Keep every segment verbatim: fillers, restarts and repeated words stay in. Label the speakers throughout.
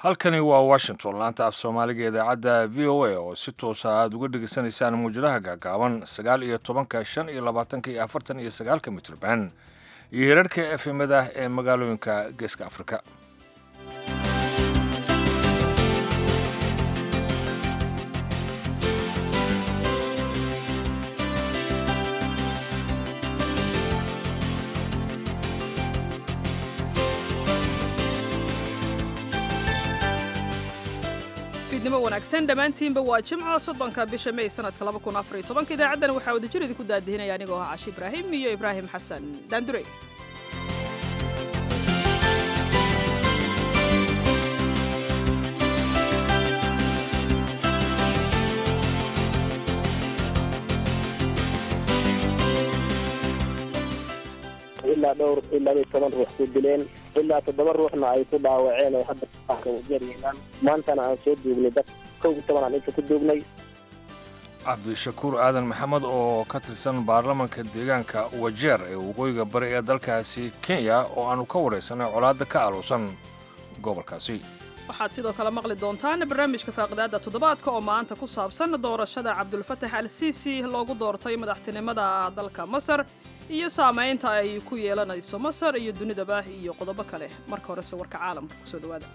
Speaker 1: halkani waa washington laanta af soomaaliga idaacadda v o a oo si toosa aad uga dhegaysanaysaan muwjadaha gaagaaban sagaal iyo tobanka shan iyo labaatanka iyo afartan iyo sagaalka mitrban iyo hirarhka efemada ee magaalooyinka geeska afrika.
Speaker 2: nimo wanaagsan dhammaantiinba waa jimco soddonka bisha may sanadka laba kun afar iyo tobanka idaacaddana waxaa wada jir idinku daadihinaya anigoo ah cashi ibraahim iyo ibraahim xasan daandure.
Speaker 3: ilaa dhowr ilaa iyo toban ruux ku dileen ilaa toddoba ruuxna ay ku dhaawaceen oo hadda ka wajeerayaan maantana aan soo duugnay dad kow iyo toban aan inta ku duugnay.
Speaker 1: cabdishakuur aadan maxamed oo ka tirsan baarlamanka deegaanka wajeer ee waqooyiga bari ee dalkaasi kenya oo aanu ka waraysanay colaadda ka aaluusan gobolkaasi.
Speaker 2: waxaad sidoo kale maqli doontaan barnaamijka faaqidaadda toddobaadka oo maanta ku saabsan doorashada cabdulfatax al siisi loogu doortay madaxtinimada dalka masar iyo saamaynta ay ku yeelanayso masar iyo dunidaba iyo qodobo kale. marka horese warka caalamka kusoo dhawaada.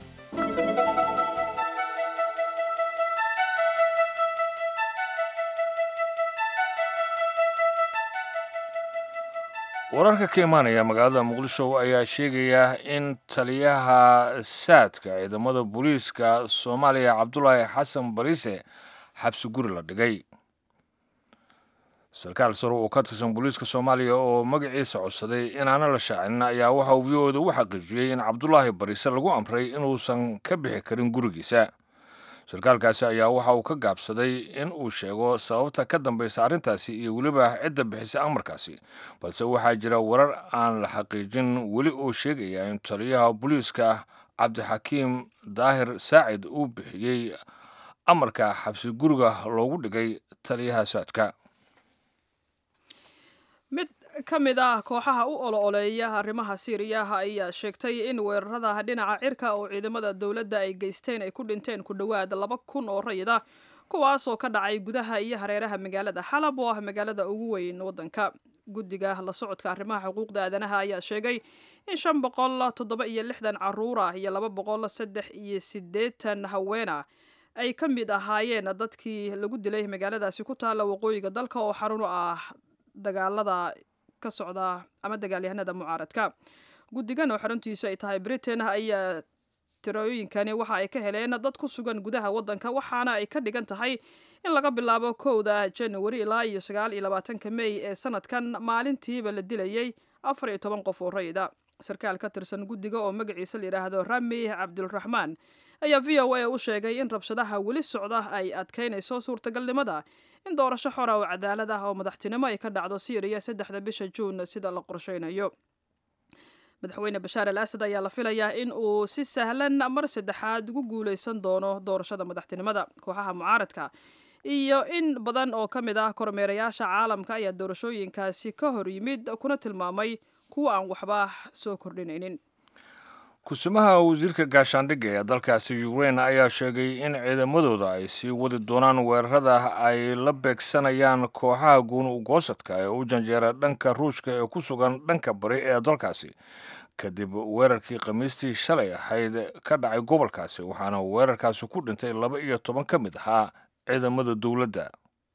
Speaker 1: wararka ka imaanaya magaalada muqdisho ayaa sheegaya in taliyaha saadka ciidamada booliiska soomaaliya cabdulaahi xasan bariise xabsi guri la dhigay. sarkaal sare oo ka tirsan booliiska soomaaliya oo magaciisa codsaday inaana la shaacinin ayaa waxa uu v o da u xaqiijiyey in cabdulaahi bariise lagu amray inuusan ka bixi karin gurigiisa. sarkaalkaasi ayaa waxa uu ka gaabsaday in uu sheego sababta ka dambaysa arrintaasi iyo weliba cidda bixisa amarkaasi, balse waxaa jira warar aan la xaqiijin weli oo sheegaya in taliyaha booliiska cabdixakiim daahir saacid uu bixiyey amarka xabsi guriga loogu dhigay taliyaha saadka.
Speaker 2: mid ka mid ah kooxaha u olo-oleeya arrimaha siiriyaha ayaa sheegtay in weerarada dhinaca cirka oo ciidamada dowladda ay geysteen ay ku dhinteen ku dhowaad laba kun oo rayid ah, kuwaasoo ka dhacay gudaha iyo hareeraha magaalada xalab oo ah magaalada ugu weyn waddanka. guddiga la socodka arrimaha xuquuqda aadanaha ayaa sheegay in shan boqol toddoba iyo lixdan carruur ah iyo laba boqol saddex iyo siddeetan haween ah ay ka mid ahaayeen dadkii lagu dilay magaaladaasi ku taalla waqooyiga dalka oo xarun u ah dagaalada ka socda ama dagaalyahanada mucaaradka. guddigan oo xaruntiisu ay tahay britain ayaa tirooyinkani waxa ay ka heleen dad ku sugan gudaha waddanka, waxaana ay ka dhigan tahay in laga bilaabo kowda januari ilaa iyo sagaal iyo labaatanka may ee sanadkan maalintiiba la dilayay afar iyo toban qof oo rayida. sarkaal ka tirsan guddiga oo magaciisa la yidhaahdo rami cabdulraxmaan ayaa v o a u sheegay in rabshadaha weli socda ay adkaynayso suurtagalnimada in doorasho xora oo cadaalad ah oo madaxtinimo ay ka dhacdo siiriya saddexda bisha juun sida la qorsheynayo. madaxweyne bashaar al asad ayaa la filayaa in uu si sahlan mar saddexaad ugu guuleysan doono doorashada madaxtinimada. kooxaha mucaaradka iyo in badan oo ka mid ah kormeerayaasha caalamka ayaa doorashooyinkaasi ka hor yimid kuna tilmaamay kuwa aan waxba soo kordhinaynin.
Speaker 1: kusimaha wasiirka gaashaandhigga ee dalkaasi ukrain ayaa sheegay in ciidamadooda ay sii wadi doonaan weerarada ay la beegsanayaan kooxaha guun ugoosadka ee u janjeera dhanka ruushka ee ku sugan dhanka bari ee dalkaasi kadib weerarkii khamiistii shalay ahayd ka dhacay gobolkaasi, waxaana weerarkaasi ku dhintay laba iyo toban ka mid ahaa ciidamada dowladda.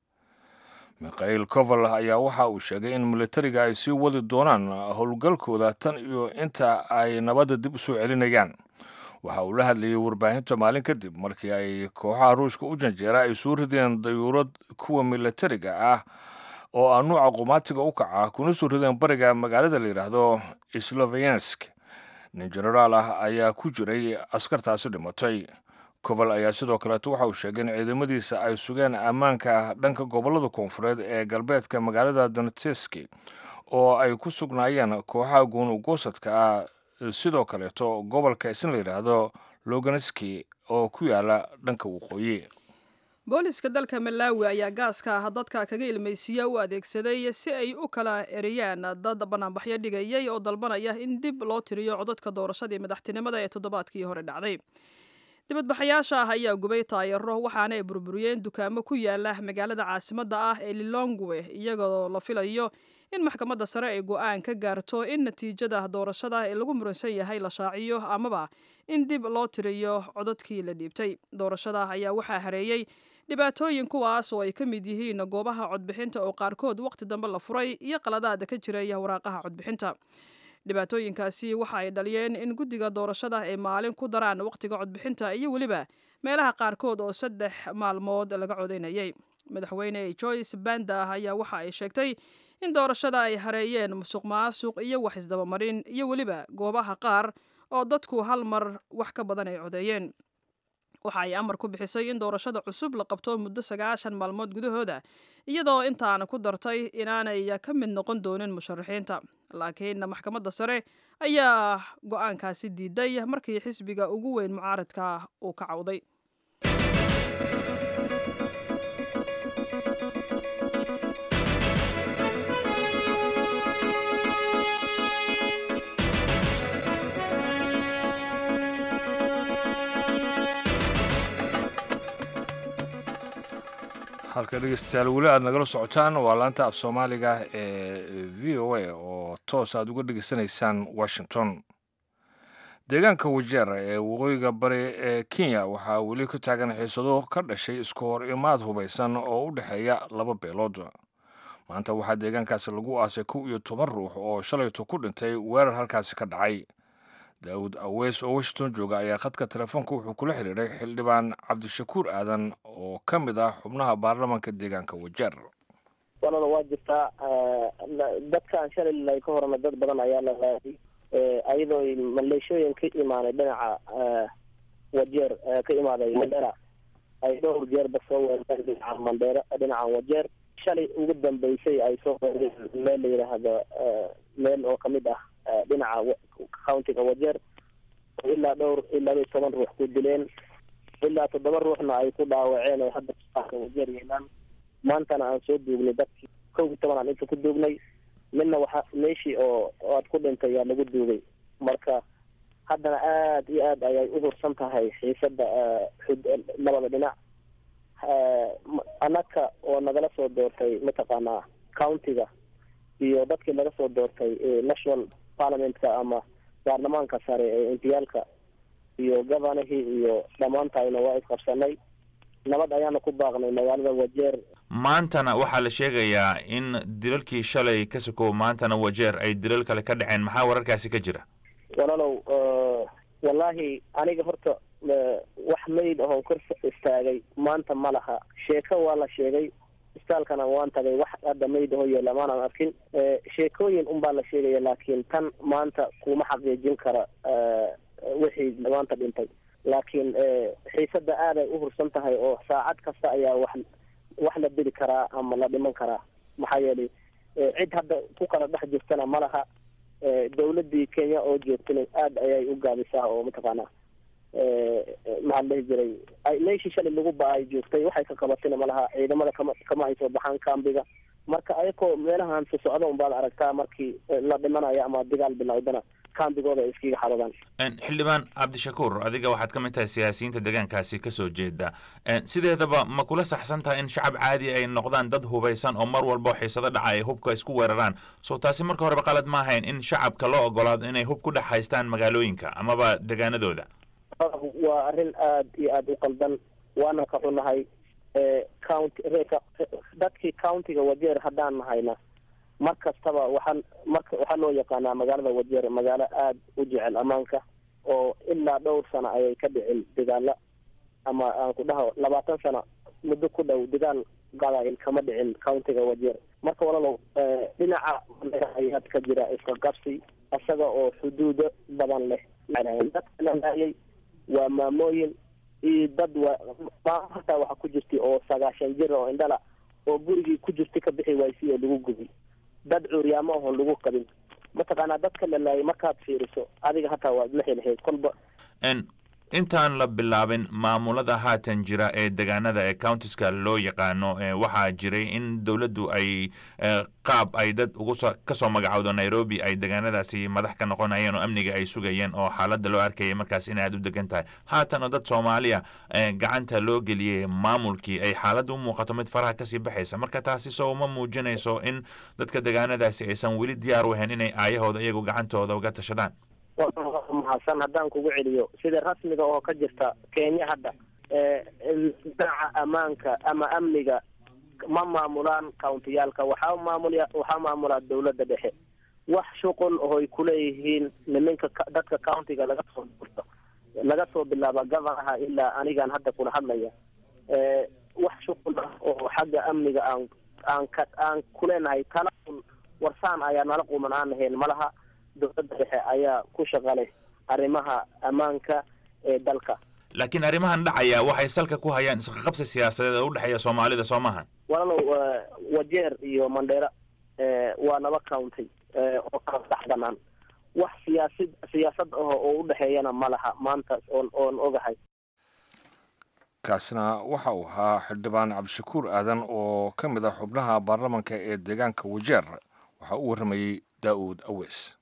Speaker 1: mikhail koval ayaa waxa uu sheegay in militariga ay sii wadi doonaan howlgalkooda tan iyo inta ay nabadda dib u soo celinayaan. waxa uu la hadlayay warbaahinta maalin kadib markii ay kooxaha ruushka u janjeera ay soo rideen dayuurad kuwa militariga ah oo ah nuuca qumaatiga u kaca kuna soo rideen bariga magaalada la yidhaahdo sloviansk. nin jenaraal ah ayaa ku jiray askartaasi dhimatay. koval ayaa sidoo kaleeto waxa uu sheegay in ciidamadiisa ay sugeen ammaanka dhanka gobollada koonfureed ee galbeedka magaalada donetski oo ay ku sugnaayeen kooxaha guun ugoosadka ah, sidoo kaleeto gobolka isna la yidhaahdo loganski oo ku yaala dhanka waqooyi.
Speaker 2: booliska dalka malawi ayaa gaaska dadka kaga ilmaysiiya u adeegsaday si ay u kala eriyaan dad banaanbaxyo dhigayay oo dalbanaya in dib loo tiriyo codadka doorashadii madaxtinimada ee toddobaadkii hore dhacday. dibadbaxayaasha ah ayaa gubay taayaro waxaana ay burburiyeen dukaamo ku yaala magaalada caasimadda ah ee lilongwe iyagoo la filayo in maxkamadda sare ay go-aan ka gaarto in natiijada doorashada ee lagu muransan yahay la shaaciyo amaba in dib loo tiriyo codadkii la dhiibtay. doorashada ayaa waxaa hareeyey dhibaatooyin kuwaas oo ay ka mid yihiin goobaha codbixinta oo qaarkood waqti dambe la furay iyo qaladaada ka jiraya waraaqaha codbixinta. dhibaatooyinkaasi waxa ay dhaliyeen in guddiga doorashada ay maalin ku daraan waqtiga codbixinta iyo weliba meelaha qaarkood oo saddex maalmood laga codaynayay. madaxweyne Joyce Banda ayaa waxa ay sheegtay in doorashada ay hareeyeen musuq maasuq iyo wax isdabamarin iyo weliba goobaha qaar oo dadku hal mar wax ka badan ay codeeyeen. waxa ay amar ku bixisay in doorashada cusub la qabto muddo sagaashan maalmood gudahooda iyadoo intaana ku dartay inaanay ka mid noqon doonin musharaxiinta. laakiin maxkamadda sare ayaa go-aankaasi diiday markii xisbiga ugu weyn mucaaradka uu ka cawday.
Speaker 1: halka dhegeystayaal weli aad nagala socotaan waa laanta af soomaaliga ee v o a oo toos aad uga dhegeysanaysaan washington. deegaanka wajeer ee waqooyiga bari ee kenya waxaa weli ka taagan xiisado ka dhashay isku hor imaad hubaysan oo u dhexeeya laba beelood. maanta waxaa deegaankaasi lagu aasay kow iyo toban ruux oo shalayto ku dhintay weerar halkaasi ka dhacay. daawud aweys oo washington jooga ayaa khadka telefoonka wuxuu kula xiriiray xildhibaan cabdishakuur aadan oo ka mid ah xubnaha baarlamaanka deegaanka wajeer.
Speaker 3: walada waa jirtaa dadkaan shalay ka horna dad badan ayaa la raadiyay ayadoo maleeshooyin ka imaanay dhinaca wajeer ka imaaday mandera ay dhowr jeerba soo weerareen dhinaca mandera dhinaca wajeer. shalay ugu dambeysay ay soo weerareen meel la yidhaahdo meel oo kamid ah dhinaca countiga wajeer ilaa dhowr ilaa iyo toban ruux ku dileen ilaa toddoba ruuxna ay ku dhaawaceen oo hadda wajeer yeelaan. maantana aan soo duugnay dadkii kow iyo toban aan inta ku duugnay midna waxa meeshii oo aad ku dhintay yaa lagu duugay. marka haddana aad iyo aad ayay u hursan tahay xiisada labada dhinac. anaka oo nagala soo doortay mataqaanaa countiga iyo dadkii laga soo doortay national parliamentka ama baarlamaanka sare ee intiyaalka iyo gobanahii iyo dhammaantayna waa isqabsanay. nabad ayaana ku baaqnay magaalada wajeer.
Speaker 4: maantana waxaa la sheegayaa in dilalkii shalay ka sokow maantana wajeer ay dilal kale ka dhaceen. maxaa wararkaasi ka jira?
Speaker 3: walaalow wallaahi aniga horta wax mayd ahoon kor istaagay maanta ma laha. sheeko waa la sheegay istaalkana waan tagay wax hadda mayd ahoo yeela maanaan arkin. sheekooyin unbaa la sheegaya laakiin tan maanta kuma xaqiijin kara wixii maanta dhintay. laakiin xiisada aad ay u hursan tahay oo saacad kasta ayaa wax wax la dili karaa ama la dhiman karaa. maxaa yeelay cid hadda ku kala dhex jirtana ma laha. dawladdii kenya oo joogtana aad ayay u gaabisaa oo mataqaanaa maxaa la dhihi jiray meeshii shalay lagu ba-ay joogtay waxay ka qabatina ma laha. ciidamada kama kama ay soo baxaan kambiga. marka ayakoo meelahan si socda unbaad aragtaa markii la dhimanayo ama dagaal bilowdana kambigooda ay iskiga xaradaan.
Speaker 4: xildhibaan cabdishakuur adiga waxaad ka mid tahay siyaasiyiinta deegaankaasi kasoo jeeda. sideedaba ma kula saxsan tahay in shacab caadi ay noqdaan dad hubaysan oo mar walba xiisado dhaca ay hubka isku weeraraan? soo taasi marka horeba qalad ma ahayn in shacabka loo ogolaado inay hub ku dhex haystaan magaalooyinka amaba deegaanadooda?
Speaker 3: waa arrin aad iyo aad u qaldan waana ka xunahay. county dadkii countiga wajeer haddaan nahayna mar kastaba waxaan marka waxaa loo yaqaanaa magaalada wajeer magaalo aada u jecel ammaanka oo ilaa dhowr sano ayay ka dhicin dagaala ama aan ku dhaho labaatan sano muddo ku dhow dagaal gadail kama dhicin countiga wajeer. marka walalow dhinaca ayaad ka jira iska qabsi isaga oo xuduudo badan leh. dadka la laayay waa maamooyin iyo dad waa hataa waxa ku jirtay oo sagaashan jir oo indhala oo gurigii ku jirtay ka bixi waaysi oo lagu gubi. dad curyaamo ahoo lagu qabin mataqaanaa dadka la laayay markaad fiiriso adiga hataa waad la helheyd kolba.
Speaker 4: intaan la bilaabin maamulada haatan jira ee degaanada ee countiska loo yaqaano waxaa jiray in dowladdu ay qaab ay dad ugu kasoo magacowdo Nairobi ay degaanadaasi madax ka noqonayeen oo amniga ay sugayeen oo xaaladda loo arkayay markaas in aad u degan tahay. haatan dad Soomaaliya gacanta loo geliyay maamulkii ay xaaladdu u muuqato mid faraha kasii baxaysa. marka taasi soo ma muujinayso in dadka degaanadaasi aysan weli diyaar u ahayn inay aayahooda iyagu gacantooda uga tashadaan.
Speaker 3: mahadsan haddaan kugu celiyo sida rasmiga oo ka jirta Kenya hadda dinaca ammaanka ama amniga ma maamulaan countiyaalka waxaa maamulaya waxaa maamula dawladda dhexe. wax shuqul oo ay ku leeyihiin nimanka dadka countiga laga soo furto laga soo bilaabo governaha ilaa anigan hadda kula hadlaya wax shuqul oo xagga amniga aan aan aan kuleenahay tala warsaan ayaa nala quman aan lahayn malaha. dowladda dhexe ayaa ku shaqalay arrimaha ammaanka ee dalka.
Speaker 4: laakiin arrimahan dhacaya waxay salka ku hayaan isqa qabsi siyaasadeed oo u dhaxeeya Soomaalida Soomahan.
Speaker 3: walaalow Wajeer iyo Mandera waa laba county oo kala dhaxdanaan wax siyaasad siyaasad oo u dhaxeeyana malaha maanta oo oo ogahay.
Speaker 1: kaasna waxa uu ahaa xildhibaan Cabdishakuur Aadan oo ka mid ah xubnaha baarlamaanka ee deegaanka Wajeer. waxa uu waramayay Daawud Awees.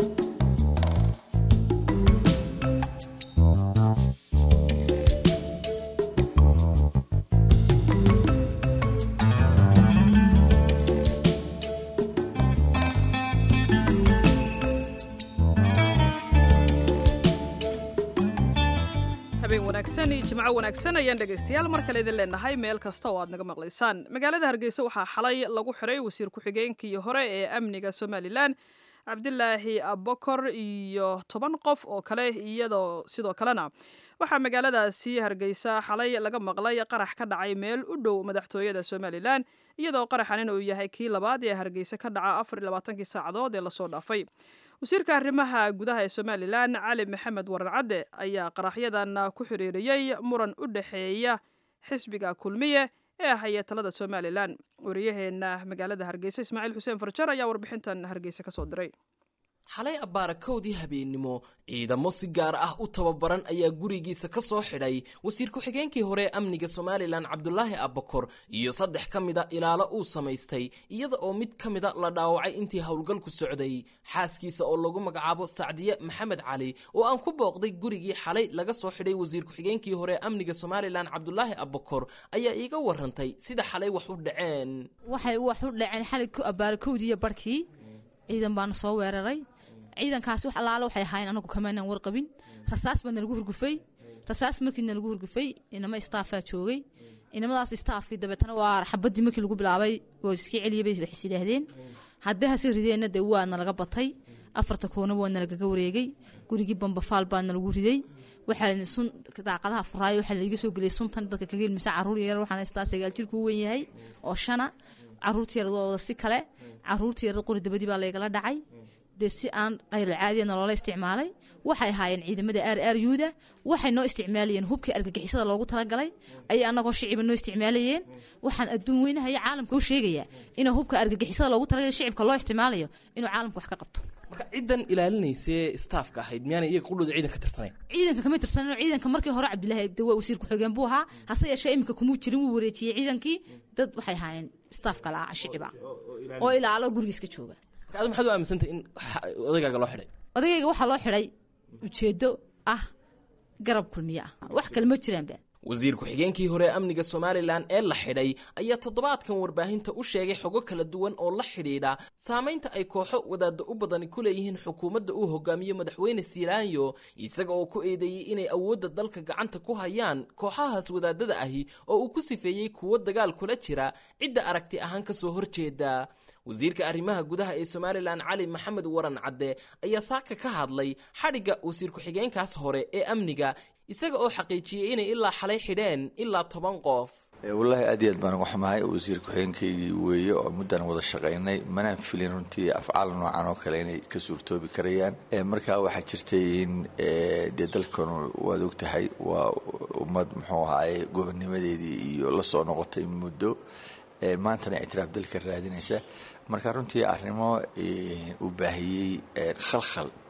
Speaker 2: wanaagsan iyo jimco wanaagsan ayaan dhegaystayaal mar kale idin leenahay meel kasta oo aad naga maqlaysaan. magaalada Hargeysa waxaa xalay lagu xiray wasiir ku-xigeenkii hore ee amniga Somaliland Cabdilaahi Abokor iyo toban qof oo kale iyadoo sidoo kalena waxaa magaaladaasi Hargeysa xalay laga maqlay qarax ka dhacay meel u dhow madaxtooyada Somaliland iyadoo qaraxan uu yahay kii labaad ee Hargeysa ka dhaca afar iyo labaatan saacadood ee la soo dhaafay. wasiirka arrimaha gudaha ee Somaliland Cali Maxamed Waran Cadde ayaa qaraxyadan ku xiriiriyay muran u dhaxeeya xisbiga Kulmiye ee haya talada Somaliland. wariyaheena magaalada Hargeysa Ismaaciil Xuseen Farjar ayaa warbixintan Hargeysa ka soo diray.
Speaker 5: xalay abaarakowdii habeenimo ciidamo si gaar ah u tababaran ayaa gurigiisa ka soo xidhay wasiir ku-xigeenkii hore ee amniga Somaliland Cabdulaahi Abokor iyo saddex ka mid a ilaalo uu samaystay iyada oo mid ka mid a la dhaawacay intii howlgalku socday. xaaskiisa oo lagu magacaabo Sacdiye Maxamed Cali oo aan ku booqday gurigii xalay laga soo xidhay wasiir ku-xigeenkii hore ee amniga Somaliland Cabdulaahi Abokor ayaa iiga warantay sida xalay wax u dhaceen.
Speaker 6: waxay wax u dhaceen xalay ku abaarakowdii barkii ciidan baan soo weeraray. ciidankaas wax alaalo waxay ahaayeen anagu kamaanan warqabin. rasaas baan lagu hurgufay. rasaas markii lagu hurgufay inama istaafa joogay. inamadaas istaafkii dabeetana waa xabadii markii lagu bilaabay oo iska celiyay bay wax sidaahdeen. hadda hasi rideena de waana laga batay. afarta koona waana laga wareegay. gurigii bambafaal baan lagu riday. waxaan sun daaqadaha furaay waxa la iga soo galay suntan dadka kaga ilmisa caruur yar waxaan istaa sagaal jirku weyn yahay oo shana caruurtii yar oo si kale caruurtii yar qori dabadii baa la igala dhacay. si aan qayr caadi ah loola isticmaalay. waxay ahaayeen ciidamada R R U da waxay noo isticmaalayeen hubkii argagixisada loogu talagalay ay anagoo shicib noo isticmaalayeen. waxaan adduun weynahay caalamka u sheegaya in hubka argagixisada loogu talagalay shicibka loo isticmaalayo inuu caalamku wax ka qabto.
Speaker 5: marka ciidan ilaalinaysay staafka ahayd miyana iyaga qudhooda ciidanka tirsanay.
Speaker 6: ciidanka kama tirsanay. ciidanka markii hore Cabdilaahi Abdawaa wasiir ku-xigeen buu ahaa hase yeeshee imika kuma jirin uu wareejiyay ciidankii dad waxay ahaayeen staafka la shiciba oo ilaalo gurigiisa jooga.
Speaker 5: aad maxaad u aaminsantahay in odayga loo xidhay?
Speaker 6: odayga waxa loo xidhay ujeedo ah garab Kulmiye ah wax kale ma jiraanba.
Speaker 5: wasiir ku-xigeenkii hore ee amniga Somaliland ee la xidhay ayaa toddobaadkan warbaahinta u sheegay xogo kala duwan oo la xidhiidha saamaynta ay kooxo wadaaddo u badan ku leeyihiin xukuumadda uu hogaamiyo madaxweyne Siilaanyo isaga oo ku eedeeyay inay awoodda dalka gacanta ku hayaan kooxahaas wadaadada ahi oo uu ku sifeeyay kuwa dagaal kula jira cidda aragti ahaan ka soo horjeeda. wasiirka arrimaha gudaha ee Somaliland Cali Maxamed Waran Cadde ayaa saaka ka hadlay xadhiga wasiir ku-xigeenkaas hore ee amniga isaga oo xaqiijiyay inay ilaa xalay xidheen ilaa toban qof.
Speaker 7: wallahi aad iyo aad baan uga xumahay wasiir ku-xigeenkaygii weeye oo muddan wada shaqaynay manaan filin runtii afcaal noocan oo kale inay ka suurtoobi karayaan. markaa waxaa jirtay in dee dalkan waad ogtahay waa ummad muxuu ahaaye gobonnimadeedii iyo la soo noqotay muddo maantana ictiraaf dalka raadinaysa. marka runtii arrimo u baahiyey khalkhal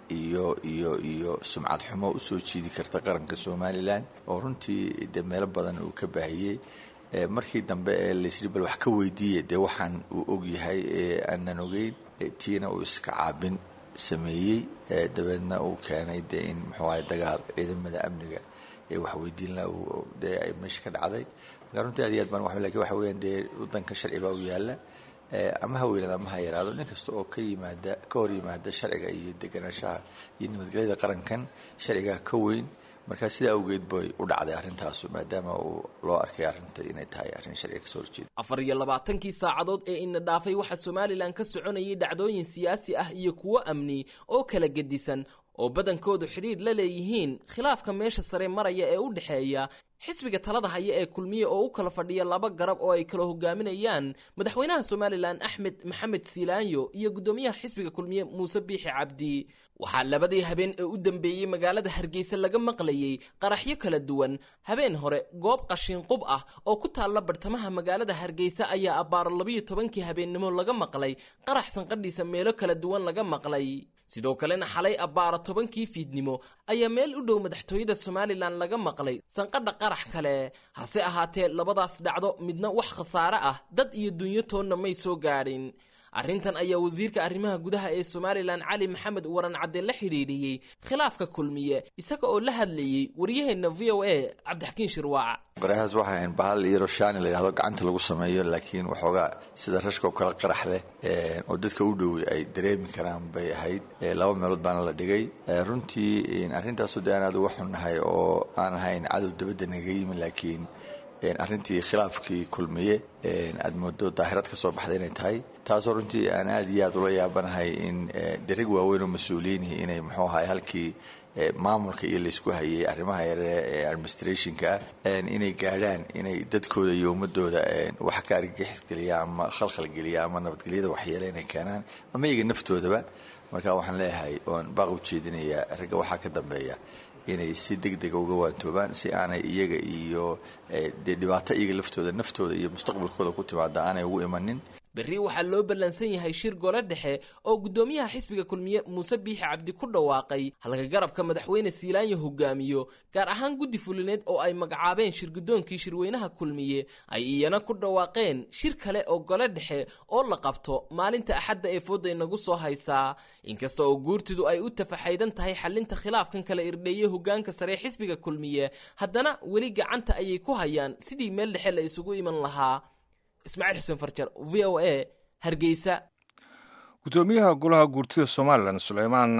Speaker 7: iyo iyo iyo sumcad xumo usoo jiidi karta qaranka somalilan oo runtii dee meelo badan uu ka baahiyey markii dambe ee laysri bal wax ka weydiiyey dee waxaan uu ogyahay ee aanan ogeyn tiina uu iska caabin sameeyey dabeedna uu keenay dee in muxuu ahay dagaal ciidamada amniga ee wax weydiin la dee ay meesha ka dhacday marka runtii aad iyo aad baan wax laakiin waxa weeyaan dee wadanka sharci baa u yaala ama ha weynaado ama ha yaraado nin kasta oo ka yimaada ka hor yimaada sharciga iyo deganaanshaha iyo nabadgelyada qarankan sharciga ka weyn marka sida awgeed bay u dhacday arrintaas maadaama uu loo arkay arrinta inay tahay arrin sharci ka soo horjeeda
Speaker 5: afar iyo labaatankii saacadood ee ina dhaafay waxa Soomaaliland ka soconayay dhacdooyin siyaasi ah iyo kuwo amni oo kala gedisan oo badankoodu xiriir la leeyihiin khilaafka meesha sare maraya ee u dhaxeeya xisbiga talada haya ee kulmiye oo u kala fadhiya laba garab oo ay kala hogaaminayaan madaxweynaha Soomaaliland Axmed Maxamed Siilaanyo iyo gudoomiyaha xisbiga kulmiye Muuse Biixi Cabdi waxaa labadii habeen ee u dambeeyay magaalada Hargeysa laga maqlayay qaraxyo kala duwan habeen hore goob qashin qub ah oo ku taala bartamaha magaalada Hargeysa ayaa abaar laba iyo tobankii habeennimo laga maqlay qarax sanqadhiisa meelo kala duwan laga maqlay sidoo kalena xalay abaar tobankii fiidnimo ayaa meel u dhow madaxtooyada Soomaaliland laga maqlay sanqadha qarax kale hase ahaatee labadaas dhacdo midna wax khasaare ah dad iyo dunyo toonna may soo gaadhin arrintan ayaa wasiirka arrimaha gudaha ee Soomaaliland Cali Maxamed Waran Cadde la xiriiriyay khilaafka kulmiye isaga oo la hadlayay wariyaheena V O A Cabdixakiin Shirwaac
Speaker 7: qaraxaas waxa aan bahal iyo roshaan la yiraahdo gacanta lagu sameeyo laakiin waxooga sida rashka oo kala qarax leh ee oo dadka u dhow ay dareemi karaan bay ahayd laba meelood baan la dhigay runtii in arrintaas oo daan aad uga xunnahay oo aan ahayn cadow dabadda naga yimi laakiin arrintii khilaafkii kulmiye aad moodo daahirad ka soo baxday inay tahay taasoo runtii aan aad iyo aad ula yaabanahay in darig waaweyn oo mas-uuliyiin inay muxuu ahay halkii maamulka iyo laysku hayay arrimaha yare ee administrationka inay gaadhaan inay dadkooda iyo ummadooda wax ka argagixis geliya ama khalkhal geliya ama nabadgelyada waxyeele inay keenaan ama iyaga naftoodaba marka waxaan leeyahay oon baaq u jeedinayaa ragga waxaa ka dambeeya inay si degdeg uga waantoobaan si aanay iyaga iyo dhibaato iyaga laftooda naftooda iyo mustaqbalkooda ku timaada aanay ugu imanin
Speaker 5: berri waxaa loo ballansan yahay shir gole dhexe oo gudoomiyaha xisbiga kulmiye Muuse Biixi Cabdi ku dhawaaqay halka garabka madaxweyne Siilaanyo hogaamiyo gaar ahaan guddi fulineed oo ay magacaabeen shir gudoonkii shirweynaha kulmiye ay iyana ku dhawaaqeen shir kale oo gole dhexe oo la qabto maalinta axadda ee fooda inagu soo haysaa inkasta oo guurtidu ay u tafaxaydan tahay xalinta khilaafkan kala irdheeyay hogaanka sare xisbiga kulmiye haddana weli gacanta ayay ku hayaan sidii meel dhexe la isugu iman lahaa Ismaaciil Xuseen Farjar V O A Hargeysa
Speaker 1: gudoomiyaha golaha guurtida Soomaaliland Suleymaan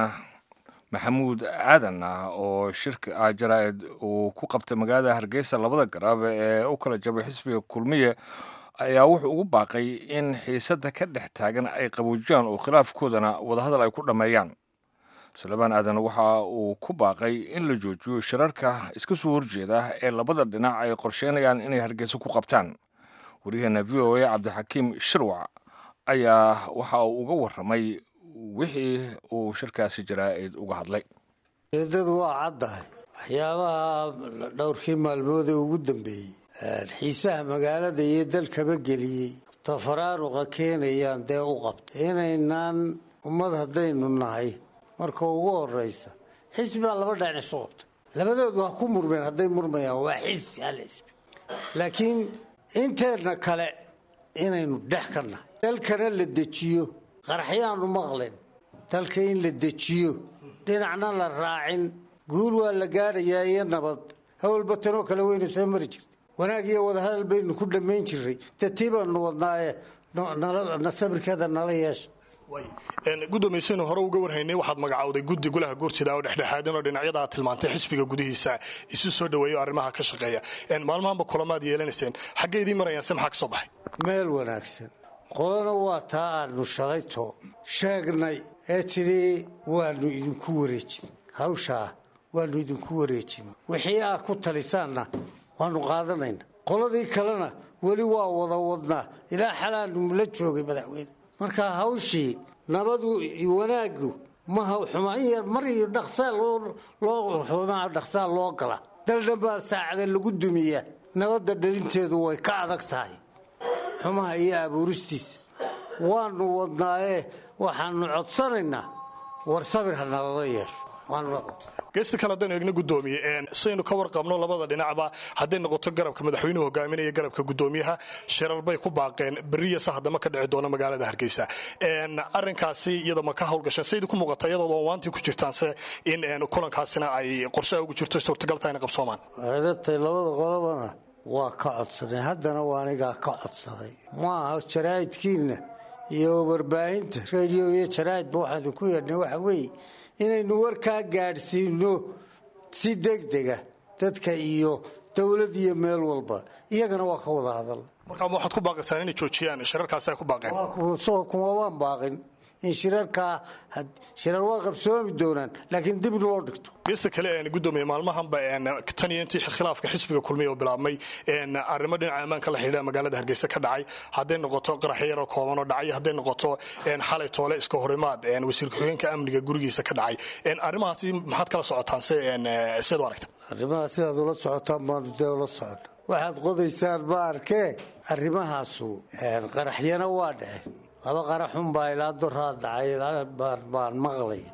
Speaker 1: Maxamuud Aadan oo shirka jaraa'id uu ku qabtay magaalada Hargeysa labada garab ee u kala jabay xisbiga kulmiye ayaa wuxuu ugu baaqay in xiisada ka dhex taagan ay qaboojiyaan oo khilaafkoodana wada hadal ay ku dhameeyaan Suleymaan Aadan waxa uu ku baaqay in la joojiyo shirarka iska soo horjeeda ee labada dhinac ay qorsheynayaan inay Hargeysa ku qabtaan wariyaheena V O A Cabdixakiin Shirwaac ayaa waxa uu uga warramay wixii uu shirkaasi jaraa'id uga hadlay
Speaker 8: eedadu waa caddahay waxyaabaha dhowrkii maalmood ee ugu dambeeyey xiisaha magaalada iyo dalkaba geliyey tafaraaruqa keenayaan dee u qabta inaynaan ummad haddaynu nahay marka ugu horraysa xisbaa laba dhinac isu qabtay labadoodu waa ku murmeen hadday murmayaan waa xisbi hal xisbi laakiin inteedna kale inaynu dhex ka nahay dalkana la dejiyo qaraxyaanu maqleen dalka in la dejiyo dhinacna la raacin guul waa la gaadhayaa iyo nabad hawlba tanoo kale waynu soo mari jirtay wanaag iyo wadahadal baynu ku dhammayn jirray datii baanu wadnaaye na sabirkeeda nala yeesha
Speaker 9: gudoomiyaasina hore uga warhaynay waxaad magacowday guddi golaha guurtida oo dhexdhexaadan oo dhinacyada aad tilmaantay xisbiga gudihiisa isu soo dhaweeyo arrimaha ka shaqeeya maalmahanba kulamaad yeelanayseen xaggee idiin marayaan se maxaa ka soo baxay
Speaker 8: meel wanaagsan qolana waa taa aanu shalayto sheegnay ee tidhi waanu idinku wareejin hawshaa waanu idinku wareejin wixii aad ku talisaanna waanu qaadanayna qoladii kalena weli waa wada wadnaa ilaa xalaanu la joogay madaxweyne marka hawshii nabadu wanaagu ma xumaan yar mar iyo dhaqsaa loo loo xumaa dhaqsaa loo gala dalna baa saacada lagu dumiyaa nabadda dhalinteedu way ka adag tahay xumaha iyo abuuristiisa waanu wadnaaye waxaanu codsanaynaa war sabir ha nalala yeesho
Speaker 9: geesta kale haddaynu eegno guddoomiye saynu ka warqabno labada dhinacba hadday noqoto garabka madaxweynuhu hogaaminaya garabka guddoomiyaha shirar bay ku baaqeen beriya sahdama ka dhici doona magaalada hargeysa arrinkaasi iyada ma ka howlgasheen saydi ku muuqata iyadoo waantii ku jirtaanse in kulankaasina ay qorshaha ugu jirto suurtagalta inay qabsoomaan
Speaker 8: eedatay labada qolobana waa ka codsanay haddana waa anigaa ka codsaday maaha jaraa'idkiinna iyo warbaahinta radio iyo jaraa'idba waxaanu ku yeedhnay waxa weeye inaynu warkaa gaadhsiino si degdega dadka iyo dowlad iyo meel walba iyagana waa ka wada hadal
Speaker 9: markaa waxaad ku baaqaysaan inay joojiyaan shirarkaasi ay ku baaqeen
Speaker 8: kuma waan baaqin in shirarkaa shirar waa qabsoomi doonaan laakiin dib loo dhigto
Speaker 9: geesta kale guddoomiye maalmahanba tan iyo intii khilaafka xisbiga kulmiya oo bilaabmay arrimo dhinaca ammaanka la xidhiidha magaalada hargeysa ka dhacay hadday noqoto qaraxyo yaroo kooban oo dhacay hadday noqoto xalay toole iska horimaad wasiir ku-xigeenka amniga gurigiisa ka dhacay arrimahaasi maxaad kala socotaan se sidaad u aragta
Speaker 8: arrimahaas sidaad ula socotaan baanu dee ula socona waxaad qodaysaan ma arkee arrimahaasu qaraxyana waa dhaceen laba qaraxunbaa ilaa doraa dhacay baan maqlaya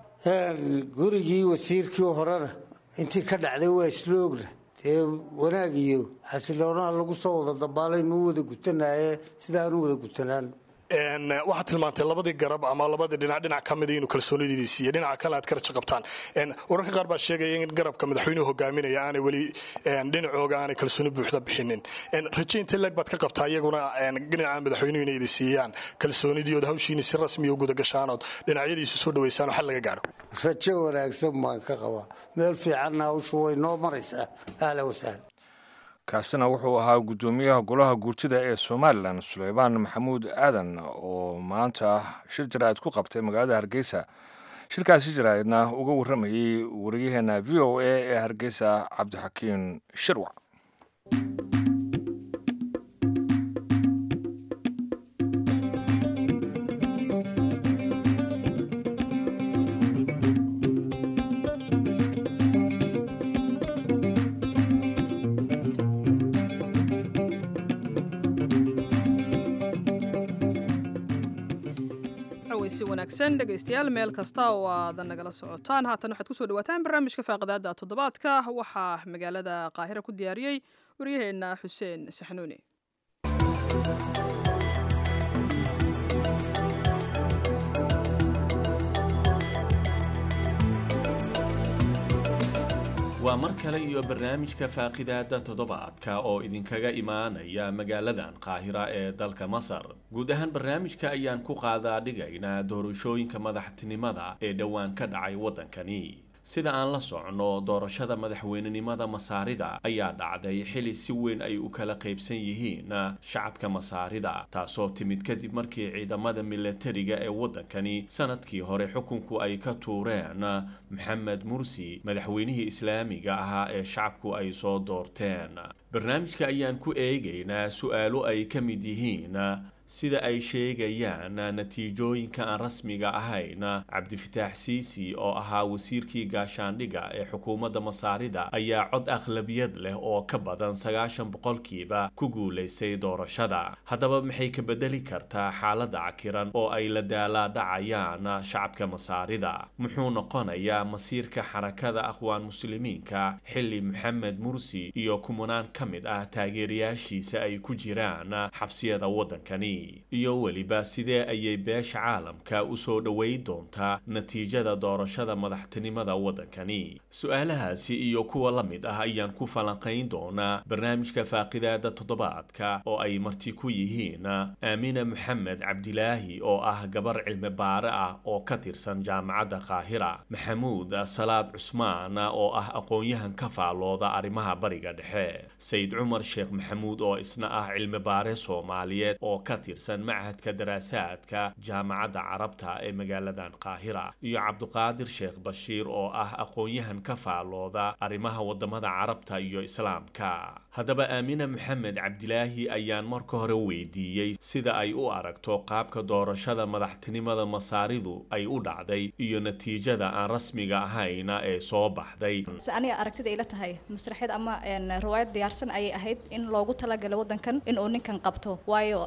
Speaker 8: gurigii wasiirkii horena intii ka dhacday waa isloogna dee wanaag iyo xasiloonaha lagu soo wada dabaalaynu u wada gutanaye sidaanu wada gutanaan
Speaker 9: waxaad tilmaantay labadii garab ama labadii dhinac dhinac ka mida inuu kalsoonidiidii siiye dhinaca kale aad ka rajo qabtaan wararka qaar baa sheegaya in garabka madaxweynuhu hogaaminaya aanay weli dhinacooga aanay kalsooni buuxda bixinin raje intee leeg baad ka qabtaa iyaguna dhinaca madaxweynuhu inay idi siiyaan kalsoonidiiood hawshiini si rasmiya u gudagashaanood dhinacyadiisu soo dhawaysaan oo xal laga gaadho
Speaker 8: rajo wanaagsan baan ka qabaa meel fiicanna hawshu way noo maraysaa ahla wasahla
Speaker 1: kaasina wuxuu ahaa guddoomiyaha golaha guurtida ee somalilan suleymaan maxamuud aadan oo maanta shir jaraa'id ku qabtay magaalada hargeysa shirkaasi jaraa'idna uga warramayey wariyaheena v o a ee hargeysa cabdixakiin shirwac
Speaker 2: wanaagsan dhegaystayaal meel kasta oo aad nagala socotaan haatan waxaad kusoo dhawaataan barnaamijka faaqidaada toddobaadka waxaa magaalada qaahira ku diyaariyey waryaheena xuseen saxnuuni
Speaker 10: waa mar kale iyo barnaamijka faaqidaada toddobaadka oo idinkaga imaanaya magaaladan qaahira ee dalka masar guud ahaan barnaamijka ayaan ku qaadaa dhigaynaa doorashooyinka madaxtinimada ee dhowaan ka dhacay waddankani sida aan la socno doorashada madaxweynenimada masaarida ayaa dhacday xili si weyn ay u kala qaybsan yihiin shacabka masaarida taasoo timid kadib markii ciidamada milatariga ee waddankani sanadkii hore xukunku ay ka tuureen maxamed mursi madaxweynihii islaamiga ahaa ee shacabku ay soo doorteen barnaamijka ayaan ku eegaynaa su-aalo ay ka mid yihiin sida ay sheegayaan natiijooyinka aan rasmiga ahayn cabdifataax siisi oo ahaa wasiirkii gaashaandhiga ee xukuumadda masaarida ayaa cod akhlabiyad leh oo ka badan sagaashan boqolkiiba ku guulaystay doorashada haddaba maxay ka bedeli kartaa xaaladda cakiran oo ay la daalaadhacayaan shacabka masaarida muxuu noqonayaa masiirka xarakada aqwaan muslimiinka xilli maxamed mursi iyo kumanaan ka mid ah taageerayaashiisa ay ku jiraan xabsiyada waddankani iyo weliba sidee ayay beesha caalamka u soo dhoweyn doontaa natiijada doorashada madaxtinimada waddankani su-aalahaasi iyo kuwa la mid ah ayaan ku falanqayn doonaa barnaamijka faaqidaada toddobaadka oo ay marti ku yihiin aamina maxamed cabdilaahi oo ah gabar cilmi baare ah oo ka tirsan jaamacadda qaahira maxamuud salaad cusmaan oo ah aqoon-yahan ka faalooda arrimaha bariga dhexe sayid cumar sheekh maxamuud oo isna ah cilmi baare soomaaliyeed oo ka tirsan machadka daraasaadka jaamacadda carabta ee magaaladan qaahira iyo cabduqaadir sheekh bashiir oo ah aqoon-yahan ka faalooda arrimaha wadamada carabta iyo islaamka haddaba aamina maxamed cabdilaahi ayaan marka hore weydiiyey sida ay u aragto qaabka doorashada madaxtinimada masaaridu ay u dhacday iyo natiijada aan rasmiga ahayn ee soo baxday
Speaker 11: aniga aragtida ila tahay masraxiyad ama riwaayad diyaarsan ayay ahayd in loogu talagalo waddankan in uu ninkan qabto waayo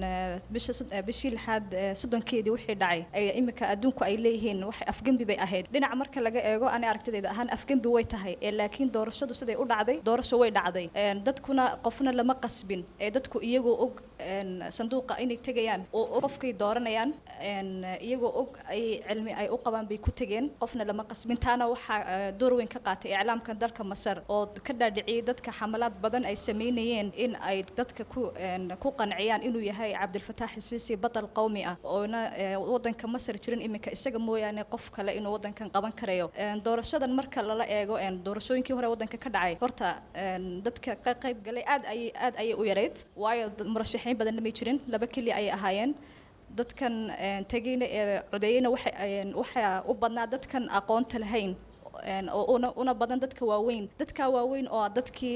Speaker 11: bisha bishii lixaad soddonkeedii wixii dhacay ay imika adduunku ay leeyihiin wax afgembi bay ahayd dhinaca marka laga eego ani aragtidayda ahaan afgembi way tahay ee laakiin doorashadu siday u dhacday doorasho way dhacday dadkuna qofna lama qasbin ee dadku iyagoo og sanduuqa inay tegayaan oo qofkay dooranayaan iyagoo og ay cilmi ay u qabaan bay ku tageen qofna lama qasbin taana waxaa door weyn ka qaatay iclaamka dalka Masar oo ka dhaadhiciyay dadka xamalaad badan ay sameynayeen in ay dadka ku ku qanciyaan inuu yahay Abdel Fattah al-Sisi batal qawmi ah oo wadanka Masar jirin imika isaga mooyaane qof kale inuu wadankan qaban karayo doorashadan marka la eego doorashooyinkii hore wadanka ka dhacay horta dadka ka qayb galay aad ay aad ay u yareed waayo murashaxiin badan ma jirin laba kali ay ahaayeen dadkan tagayna codeeyna waxa waxa u badnaa dadkan aqoonta lahayn oo una una badan dadka waaweyn dadka waaweyn oo dadkii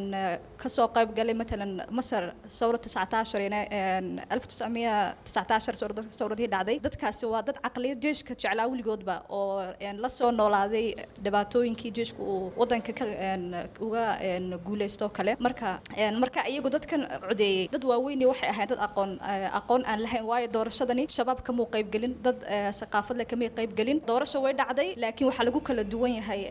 Speaker 11: ka soo qayb galay مثلا Masar sawra تسعتاشر ina ألف وتسعمية وتسعتاشر sawra dadka sawradii dhacday dadkaasi waa dad aqliyad jeeshka jeclaa wiligoodba oo la soo noolaaday dhibaatooyinkii jeeshku uu wadanka ka uga guuleysto kale marka marka iyagu dadkan codeeyay dad waaweyn waxay ahayd dad aqoon aqoon aan lahayn waayo doorashadani shabaab kama qayb galin dad saqaafad leh kama qayb galin doorasho way dhacday laakiin waxa lagu kala duwan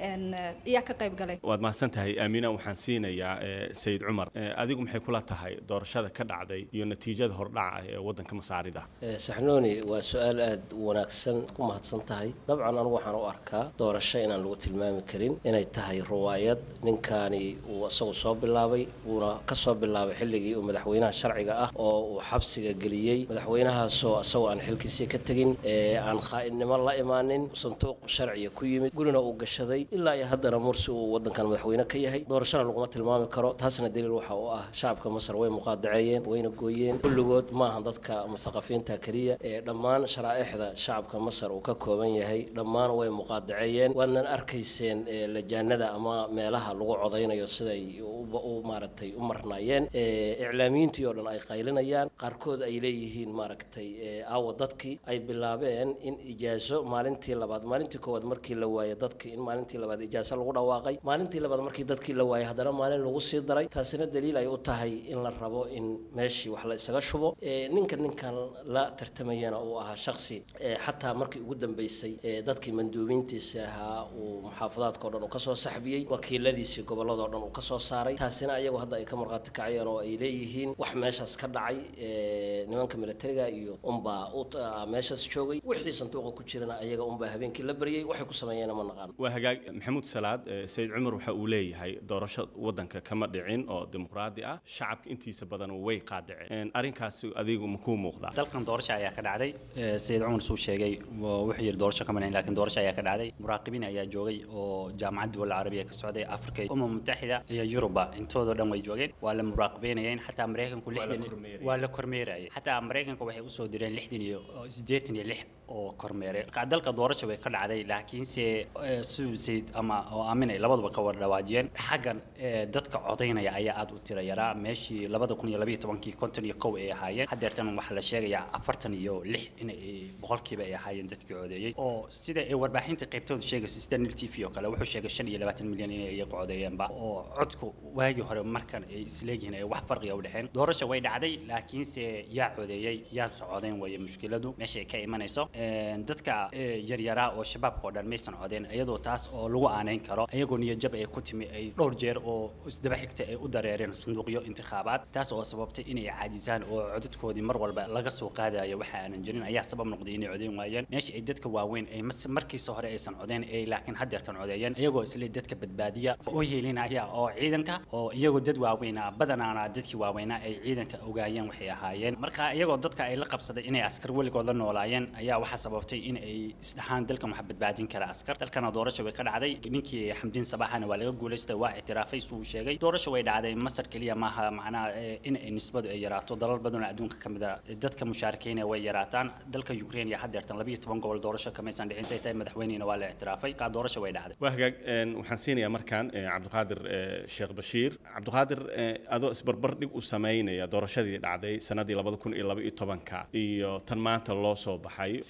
Speaker 11: iyaa ka qayb galay
Speaker 10: waad mahadsantahay aamina waxaan siinayaa sayid cumar adigu maxay kula tahay doorashada ka dhacday iyo natiijada hordhaca ee wadanka Masaarida
Speaker 12: saxnooni waa su'aal aad wanaagsan ku mahadsan tahay dabcan anigu waxaan u arkaa doorasho inaan lagu tilmaami karin inay tahay riwaayad ninkaani uu asagu soo bilaabay uuna ka soo bilaabay xilligii uu madaxweynaha sharciga ah oo uu xabsiga geliyay madaxweynahaasoo asagoo aan xilkiisii ka tegin aan khaa'inimo la imaanin sanduuq sharciga ku yimid gurina uu gashaday ilaa iyo haddana mursi uu wadankan madaxweyne ka yahay doorashada laguma tilmaami karo taasna daliil waxa uu ah shacabka Masar way muqaadacayeen wayna gooyeen kulligood maaha dadka mustaqafiinta kaliya ee dhammaan sharaa'ixda shacabka Masar uu ka kooban yahay dhammaan way muqaadacayeen waadnan arkayseen lajaanada ama meelaha lagu codeynayo siday u maaragtay u marnaayeen iclaamiyiintii oo dhan ay qaylinayaan qaarkood ay leeyihiin maaragtay aawo dadkii ay bilaabeen in ijaaso maalintii labaad maalintii koowaad markii la waayay dadkii in maalintii labaad ijaaso lagu dhawaaqay maalintii labaad markii dadkii la waayay haddana maalin lagu sii daray taasina daliil ay u tahay in la rabo in meeshii wax la isaga shubo ninka ninkan la tartamayana uu ahaa shakhsi xataa markii ugu dambeysay dadkii manduubiintiisa ahaa uu muxaafadaadka oo dhan uu ka soo saxbiyey wakiiladiisii gobolladoo dhan uu ka soo saaray taasina ayagu hadda ay ka marqaati kacayeen oo ay leeyihiin wax meeshaas ka dhacay nimanka militariga iyo unbaa meeshaas joogay wixii sanduuqa ku jirana ayaga unbaa habeenkii la baryay waxay ku sameeyeen ma naqaan
Speaker 10: waa hagaag maxamuud salaad sayid cumar waxa uu leeyahay doorasho wadanka kama dhicin oo dimuqraadi ah shacabka intiisa badan way qaadaceen arrinkaasi adigu ma ku muuqdaa
Speaker 13: dalkan doorasho ayaa ka dhacday sayid cumar soo sheegay wuxuu yiri doorasho kama dhicin laakiin doorasho ayaa ka dhacday muraaqibiin ayaa joogay oo jaamacadda wal carabiga ka socday Afrika umma mutaxida iyo Yuruba intooda dhan way joogeen waa la muraaqibeynayeen xataa Mareykanku lixdan waa la kormeerayay xataa Mareykanku waxay u soo direen lixdan iyo siddeetan iyo lix oo kormeeray dalka doorasho way ka dhacday laakiin se suusid ama oo aaminay labaduba ka war dhawaajiyeen xagan dadka codeynaya ayaa aad u tira yaraa meeshii laba kun iyo laba iyo toban konton iyo kow ay ahaayeen hadeertan waxa la sheegayaa afartan iyo lix in ay boqolkiiba ay ahaayeen dadkii codeeyay oo sida ay warbaahinta qaybtooda sheegay Sistan T V oo kale wuxuu sheegay shan iyo labaatan milyan in ay codeeyeen ba oo codku waagi hore markan ay isleeyihiin ay wax farqi u dhaxeen doorasho way dhacday laakiin se yaa codeeyay yaa codeyn way mushkiladu meesha ay ka imanayso dadka yaryara oo shabaabka oo dhan maysan codeen iyadoo taas oo lagu aaneyn karo ayagoo niyad jab ay ku timi ay dhowr jeer oo isdaba xigta ay u dareereen sanduuqyo intikhaabaad taas oo sababtay inay caajisaan oo codadkoodii mar walba laga soo qaadayo waxa aanan jirin ayaa sabab noqday inay codeyn waayeen meesha ay dadka waaweyn ay markiisa hore aysan codeen ay laakiin hadeertan codeeyeen iyagoo isla dadka badbaadiya oo yeelinaya oo ciidanka oo iyagoo dad waaweyn ah badanaana dadkii waaweynaa ay ciidanka ogaayeen waxay ahaayeen marka iyagoo dadka ay la qabsaday inay askar weligood la noolaayeen ayaa waxa sababtay in ay isdhaxaan dalkan wax badbaadin kara askar dalkana doorasho way ka dhacday ninkii Xamdiin Sabaxana waa laga guuleystay waa ictiraafay suu sheegay doorasho way dhacday Masar kaliya maaha macnaa in ay nisbadu ay yaraato dalal badan adduunka kamid ah dadka mushaarikiina way yaraataan dalka Ukraine iyo hadeertan laba iyo toban gobol doorasho kamaysan dhicin saytay madaxweynaha waa la ictiraafay ka doorasho way dhacday
Speaker 10: waa hagaag waxaan siinayaa markaan Cabdiqaadir Sheekh Bashiir Cabdiqaadir adoo isbarbar dhig u sameynaya doorashadii dhacday sanadii laba kun iyo laba iyo toban iyo tan maanta loo soo baxay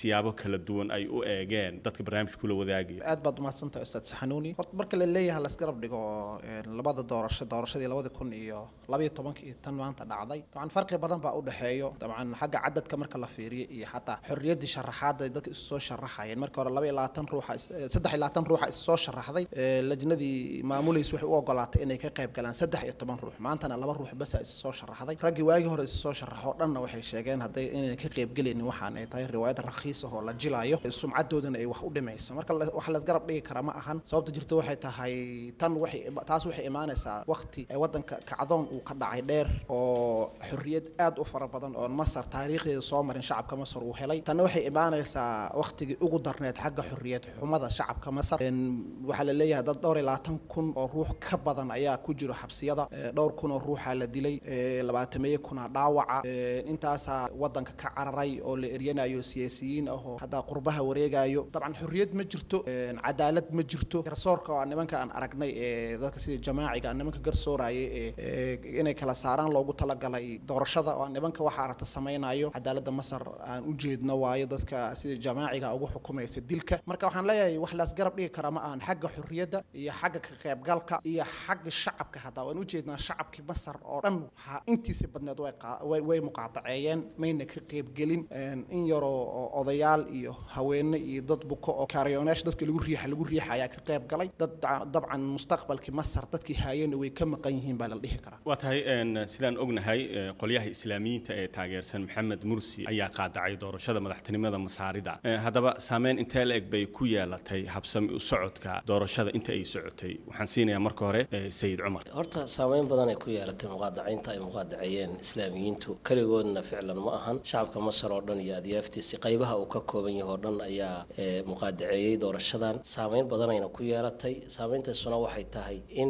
Speaker 10: siyaabo kala duwan ay u eegeen dadka barnaamijka kula wadaagaya.
Speaker 14: aad baad umahadsantahay ustaad saxanuuni. horta marka la leeyahay la isgarab dhigo labada doorasho doorashadii labada kun iyo laba iyo tobanka iyo tan maanta dhacday dabcan farqi badan baa u dhaxeeyo dabcan xagga cadadka marka la fiiriyo iyo xataa xorriyadda sharaxaadda dadka isu soo sharaxayeen marka hore laba iyo labaatan ruuxa saddex iyo labaatan ruuxa isu soo sharaxday lajnadii maamulaysa waxay u ogolaatay inay ka qayb galaan saddex iyo toban ruux maantana laba ruux bas isu soo sharaxday raggii waagii hore isu soo sharaxo dhanna waxay sheegeen hadday inay ka qayb galaynin waxaan ay tahay riwaayad rakhiis ah oo la jilayo sumcadoodana ay wax u dhimayso marka wax la isgarab dhigi kara ma ahan sababta jirta waxay tahay tan waxay taas waxay imaanaysaa waqti ay wadanka kacdoon uu ka dhacay dheer oo xorriyad aad u fara badan oo Masar taariikhdeeda soo marin shacabka Masar uu helay tan waxay imaanaysaa waqtigii ugu darneed xagga xorriyad xumada shacabka Masar waxa la leeyahay dad dhowr iyo labaatan kun oo ruux ka badan ayaa ku jiro xabsiyada dhowr kun oo ruuxa la dilay labaatan kun dhaawaca intaas wadanka ka cararay oo la eryanayo siyaasiyiin ah oo hada qurbaha wareegayo dabcan xorriyad ma jirto cadaalad ma jirto garsoorka oo nimanka aan aragnay ee dadka sida jamaaciga nimanka garsooraye ee inay kala saaraan loogu talagalay doorashada oo nimanka waxa aragta sameeynayo cadaaladda Masar aan u jeedno waayo dadka sida jamaaciga ugu xukumaysa dilka marka waxaan leeyahay wax la isgarab dhigi kara ma aan xagga xorriyadda iyo xagga ka qaybgalka iyo xagga shacabka hada waan u jeednaa shacabkii Masar oo dhan waxa intiisa badneed way way muqaataceeyeen mayna ka qayb gelin in yar oo odayaal iyo haweeney iyo dad buko oo kaariyoonash dadka lagu riixay lagu riixay ayaa ka qayb galay dad dabcan mustaqbalkii Masar dadkii haayeen way ka maqan yihiin baa la dhihi karaa
Speaker 10: waa tahay sidaan ognahay qolyaha islaamiyiinta ee taageersan Maxamed Mursi ayaa qaadacay doorashada madaxtinimada Masaarida haddaba saameyn intee la eg bay ku yeelatay habsami u socodka doorashada inta ay socotay waxaan siinayaa marka hore Sayid Cumar
Speaker 12: horta saameyn badan ay ku yeelatay muqaadacaynta ay muqaadacayeen islaamiyiintu kaligoodna ficlan ma ahan shacabka Masar oo dhan iyo adyaaftiisa qaybaha uu ka kooban yahay oo dhan ayaa muqaadaceeyay doorashadan saameyn badan ayna ku yeelatay saameyntaasuna waxay tahay in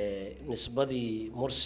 Speaker 12: nisbadii Mursi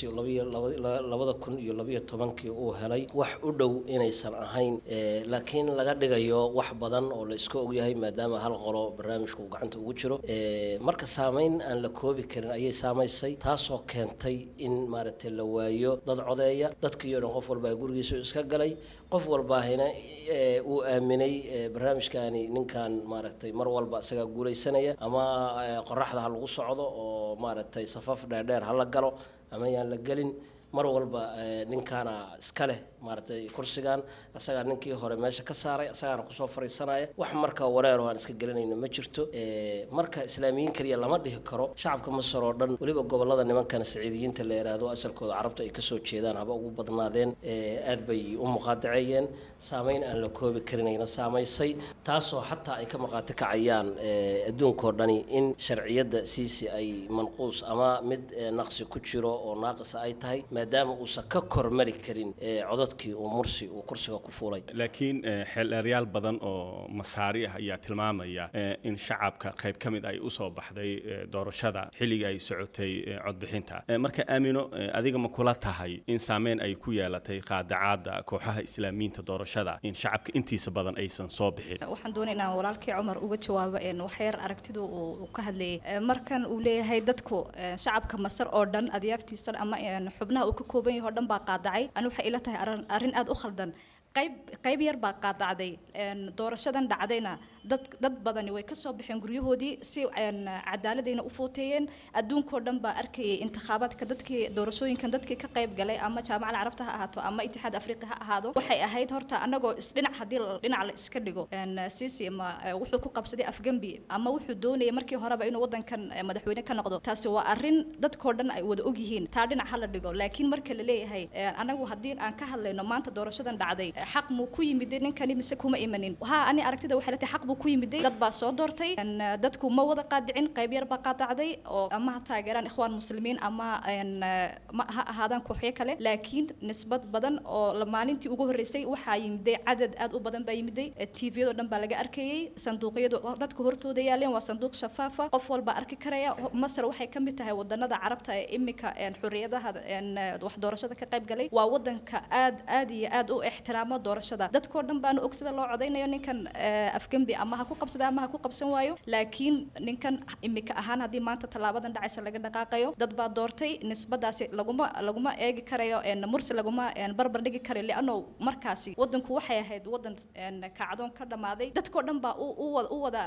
Speaker 12: labada kun iyo laba iyo tobankii uu helay wax u dhow inaysan ahayn laakiin laga dhigayo wax badan oo la iska og yahay maadaama hal qolo barnaamijku uu gacanta ugu jiro marka saameyn aan la koobi karin ayay saameysay taasoo keentay in maaragtay la waayo dad codeeya dadkii oo dhan qof walba gurigiisa iska galay qof walba hina uu aaminay barnaamijkaani ninkan maaragtay mar walba isaga guuleysanaya ama qoraxda ha lagu socdo oo maaragtay safaf dheer ha la galo ama yaan la gelin mar walba ninkaana iska leh maaragtay kursigan asaga ninkii hore meesha ka saaray asagana ku soo fariisanaya wax marka wareer oo aan iska gelinayno ma jirto ee marka islaamiyiin kaliya lama dhihi karo shacabka Masar oo dhan waliba gobolada nimankan Saciidiyiinta la yiraahdo asalkooda Carabta ay ka soo jeedaan haba ugu badnaadeen ee aad bay u muqaadacayeen saameyn aan la koobi karinayna saameysay taasoo xataa ay ka maqaati kacayaan adduunka oo dhani in sharciyada siisi ay manquus ama mid naqsi ku jiro oo naaqis ay tahay maadaama uu ka kormari karin codadkii uu Mursi uu kursiga ku fuulay
Speaker 10: laakiin xeelarayaal badan oo Masaari ah ayaa tilmaamaya in shacabka qayb kamid ay u soo baxday doorashada xilliga ay socotay codbixinta marka aamino adiga ma kula tahay in saameyn ay ku yeelatay qaadacaada kooxaha islaamiyiinta doorashada in shacabka intiisa badan aysan soo bixin
Speaker 11: waxaan doonaynaa walaalkii Cumar uga jawaabo in wax yar aragtidu uu ka hadlayay markan uu leeyahay dadku shacabka Masar oo dhan adyaaftiisa ama xubnaha uu ka kooban yahay oo dhan baa qaadacay anu waxa ila tahay arrin aad u khaldan qayb qayb yar baa qaadacday doorashadan dhacdayna dad dad badan way ka soo bixeen guryahoodii si cadaaladayna u footeeyeen adduunka dhan baa arkayay intikhaabaadka dadkii doorashooyinkan dadkii ka qayb galay ama jaamacada carabta ha ahaato ama itixaad afrika ha ahaado waxay ahayd horta anagoo isdhinac hadii dhinac la iska dhigo siisi ma wuxuu ku qabsaday afgambi ama wuxuu doonayay markii horeba inuu wadankan madaxweyne ka noqdo taasi waa arrin dadkoo dhan ay wada og yihiin taa dhinac hala dhigo laakiin marka la leeyahay anagu hadii aan ka hadlayno maanta doorashadan dhacday xaq muu ku yimid ninkani mise kuma imanin waxa ani aragtida waxay la tahay xaq buu ku yimid dad baa soo doortay dadku ma wada qaadicin qayb yar baa qaadacday oo ama taageeraan ikhwaan muslimiin ama ma ha ahaadaan kooxyo kale laakiin nisbad badan oo maalintii ugu horeysay waxa yimid cadad aad u badan baa yimid T V-yada dhan baa laga arkayay sanduuqyada dadku hortooda yaaleen waa sanduuq shafaafa qof walba arki karaya Masar waxay ka mid tahay wadanada carabta ee imika xurriyadaha wax doorashada ka qayb galay waa wadanka aad aad iyo aad u ixtiraamo ama doorashada dadkoo dhan baanu og sida loo codaynayo ninkan afgembi ama ha ku qabsada ama ha ku qabsan waayo laakiin ninkan imika ahaan haddii maanta tallaabadan dhacaysa laga dhaqaaqayo dad baa doortay nisbadaasi laguma laguma eegi karayo mursi laguma barbar dhigi karayo li'anno markaasi wadanku waxay ahayd wadan kacdoon ka dhammaaday dadkoo dhan baa u wada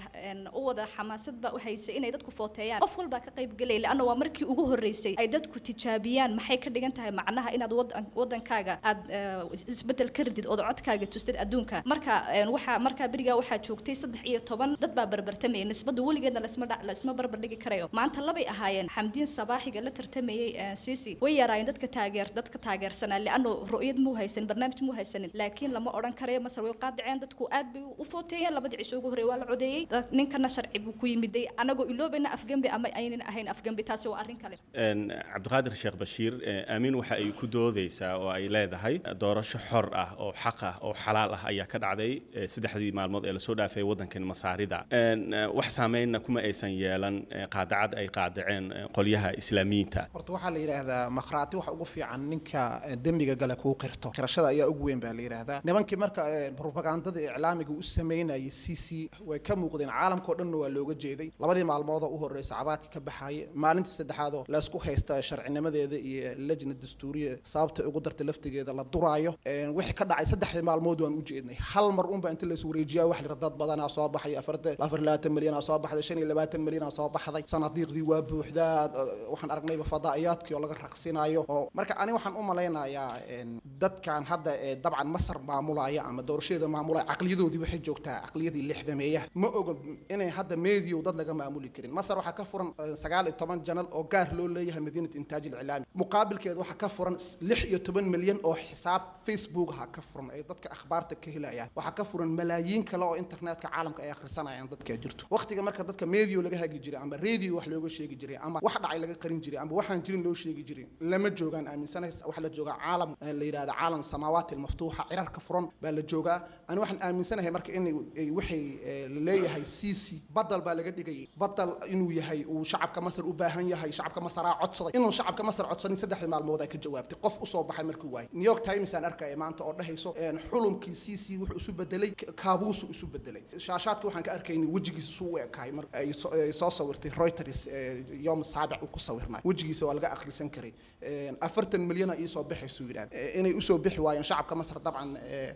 Speaker 11: u wada xamaasad baa u haysay inay dadku footeeyaan qof walbaa ka qayb gelay li'anno waa markii ugu horreysay ay dadku tijaabiyaan maxay ka dhigan tahay macnaha inaad wadankaaga aad isbedel ka ridid ood codkaaga tustid adduunka marka waxaa markaa berigaa waxaa joogtay saddex iyo toban dad baa barbartamayay nisbada weligeedna lasma lasma barbar dhigi karayo maanta labay ahaayeen xamdiin sabaaxiga la tartamayay sisi way yaraayeen dadka taageer dadka taageersanaa li'anno ru'yad muu haysan barnaamij muu haysanin laakiin lama odhan karayo masar way qaadaceen dadku aad bay u footeeyeen labadii cisho ugu horreey waa la codeeyey ninkana sharci buu ku yimiday anagoo iloobayna afgembi ama aynan ahayn afgembi taasi waa arrin kale
Speaker 10: cabdiqaadir sheekh bashiir aamin waxa ay ku doodaysaa oo ay leedahay doorasho xor ah oo xaq ah oo xalaal ah ayaa ka dhacday saddexdii maalmood ee lasoo dhaafay waddankan masaarida wax saameynna kuma aysan yeelan qaadacad ay qaadaceen qolyaha islaamiyiinta
Speaker 14: horta waxaa la yidhaahdaa makhraati waxa ugu fiican ninka dembiga gale kuu qirto qirashada ayaa ugu weyn baa la yidhaahdaa nimankii marka propagandada iclaamiga u sameynayay c c way ka muuqdeen caalamkao dhanna waa looga jeeday labadii maalmoodoo u horreysa cabaadkii ka baxaye maalintii saddexaadoo la isku haysta sharcinimadeeda iyo lajna dastuuriya sababta ugu darta laftigeeda la duraayo wixii ka dhacay saddexdii maalmood waan u jeednay hal mar unba inta la is wareejiyaa wax la dad badanaa soo baxay afar labaatan milyan soo baxday shan iyo labaatan milyan soo baxday sanadiiqdii waa buuxdaa waxaan aragnayba fadaa'iyaadkii oo laga raqsinayo oo marka ani waxaan u malaynayaa dadkan hadda dabcan masar maamulaya ama doorashada maamulaya caqliyadoodii waxay joogtaa caqliyadii lixdameeya ma oga inay hadda meediyo dad laga maamuli karin masar waxaa ka furan sagaal iyo toban janal oo gaar loo leeyahay madiinada intaaj ilcilaami muqaabilkeeda waxaa ka furan lix iyo toban milyan oo xisaab facebook ha ka furan ay dadka akhbaarta ka helayaan waxaa ka furan malaayiin kale oo internetka caalamka ay akhrisanayaan dadka jirto waqtiga marka dadka meediyo laga hagi jiray ama radio wax looga sheegi jiray ama wax dhacay laga qarin jiray ama waxaan jirin loo sheegi jiray lama joogaan aaminsanahay wax la joogaa caalam la yiraahdo caalam samaawaati maftuuxa cirarka furan baa la joogaa ani waxaan aaminsanahay marka in waxay leeyahay cc badal baa laga dhigay badal inuu yahay uu shacabka masar u baahan yahay shacabka masar codsaday inuu shacabka masar codsanin saddex maalmood ay ka jawaabtay qof u soo baxay markii waay new york times aan arkay maanta oo dhahayso xulumkii cc wuxuu isu bedelay kaabuus isu bedelay shaashaadka waxaan ka arkaynay wajigiisa suu u ekaay mar ay soo sawirtay reuters yom saabic uu ku sawirnay wajigiisa waa laga akhrisan karay afartan milyan ay soo baxayso yiraahdo inay u soo bixi waayeen shacabka masar dabcan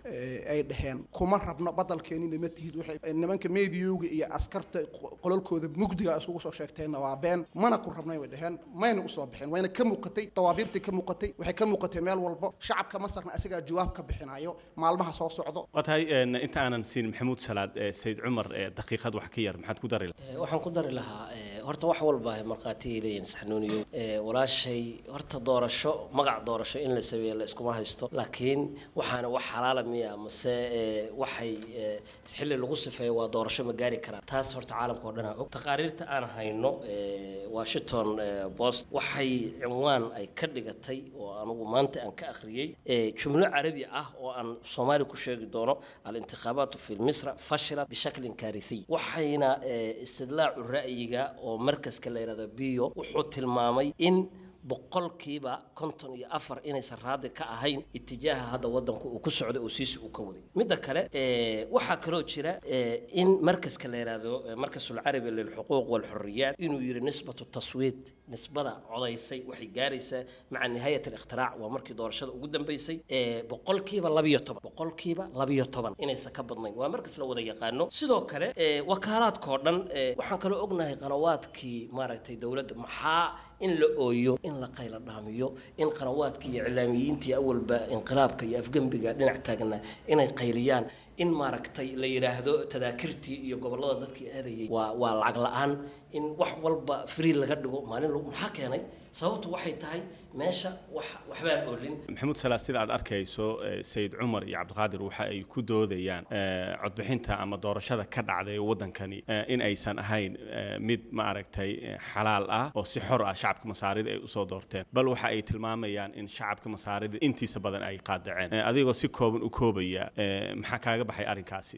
Speaker 14: ay dhaheen kuma rabno badalkeenina ma tihid waxay nimanka meediyowga iyo askarta qololkooda mugdiga isugu soo sheegteen waa been mana ku rabnay way dhaheen mayna u soo bixin wayna ka muuqatay tawaabiirtii ka muuqatay waxay ka muuqatay meel walba shacabka masarna asagaa jawaab ka bixinayo maalmaha soo socdo
Speaker 10: watahay inta aanan siin maxamuud salaad sayid cumar daqiiqad wax ka yar maxaad ku dari lahaa
Speaker 12: waxaan ku dari lahaa horta wax walba ay marqaati leeyihiin saxnuuniyo walaashay horta doorasho magac doorasho in la sameeyo la iskuma haysto laakiin waxaana wax xalaala miya mase waxay xilli lagu sifeeyo waa doorasho ma gaari karaan taas horta caalamka oo dhan og taqaariirta aan hayno Washington Post waxay cinwaan ay ka dhigatay oo anigu maanta aan ka akhriyay jumlo carabi ah oo aan Soomaali ku sheegi doono al-intikhaabaat fi Misr fashilat bishakl kaarithi waxayna istidlaacu ra'yiga oo markaska la yiraahdo biyo wuxuu tilmaamay in boqolkiiba konton iyo afar inaysan raadi ka ahayn itijaaha hadda wadanku uu ku socdo oo siisi uu ka waday midda kale waxaa kaloo jira in markaska la yiraahdo markasul carabi lil xuquuq wal xurriyaat inuu yiri nisbatu taswiid nisbada codaysay waxay gaaraysaa maca nihayat al-ikhtirac waa markii doorashada ugu dambeysay boqolkiiba laba iyo toban boqolkiiba laba iyo toban inaysan ka badnayn waa markas la wada yaqaano sidoo kale wakaalaadkoo dhan waxaan kaloo ognahay qanawaadkii maaragtay dowladda maxaa in la ooyo in la qayla dhaamiyo in qanawaadkii iyo iclaamiyiintii awalba inqilaabka iyo afgembiga dhinac taagna inay qayliyaan in maaragtay la yiraahdo tadaakirtii iyo gobolada dadkii aadayay waa waa lacag la'aan in wax walba free laga dhigo maalin lagu maxaa keenay sababtu waxay tahay meesha wax waxbaan oolin
Speaker 10: maxamuud salaad sida aad arkayso sayid cumar iyo cabdiqaadir waxa ay ku doodayaan codbixinta ama doorashada ka dhacday wadankani in aysan ahayn mid maaragtay xalaal ah oo si xor ah shacabka masaarida ay u soo doorteen bal waxa ay tilmaamayaan in shacabka masaarida intiisa badan ay qaadaceen adigoo si kooban u koobaya maxaa kaaga baxay arrinkaasi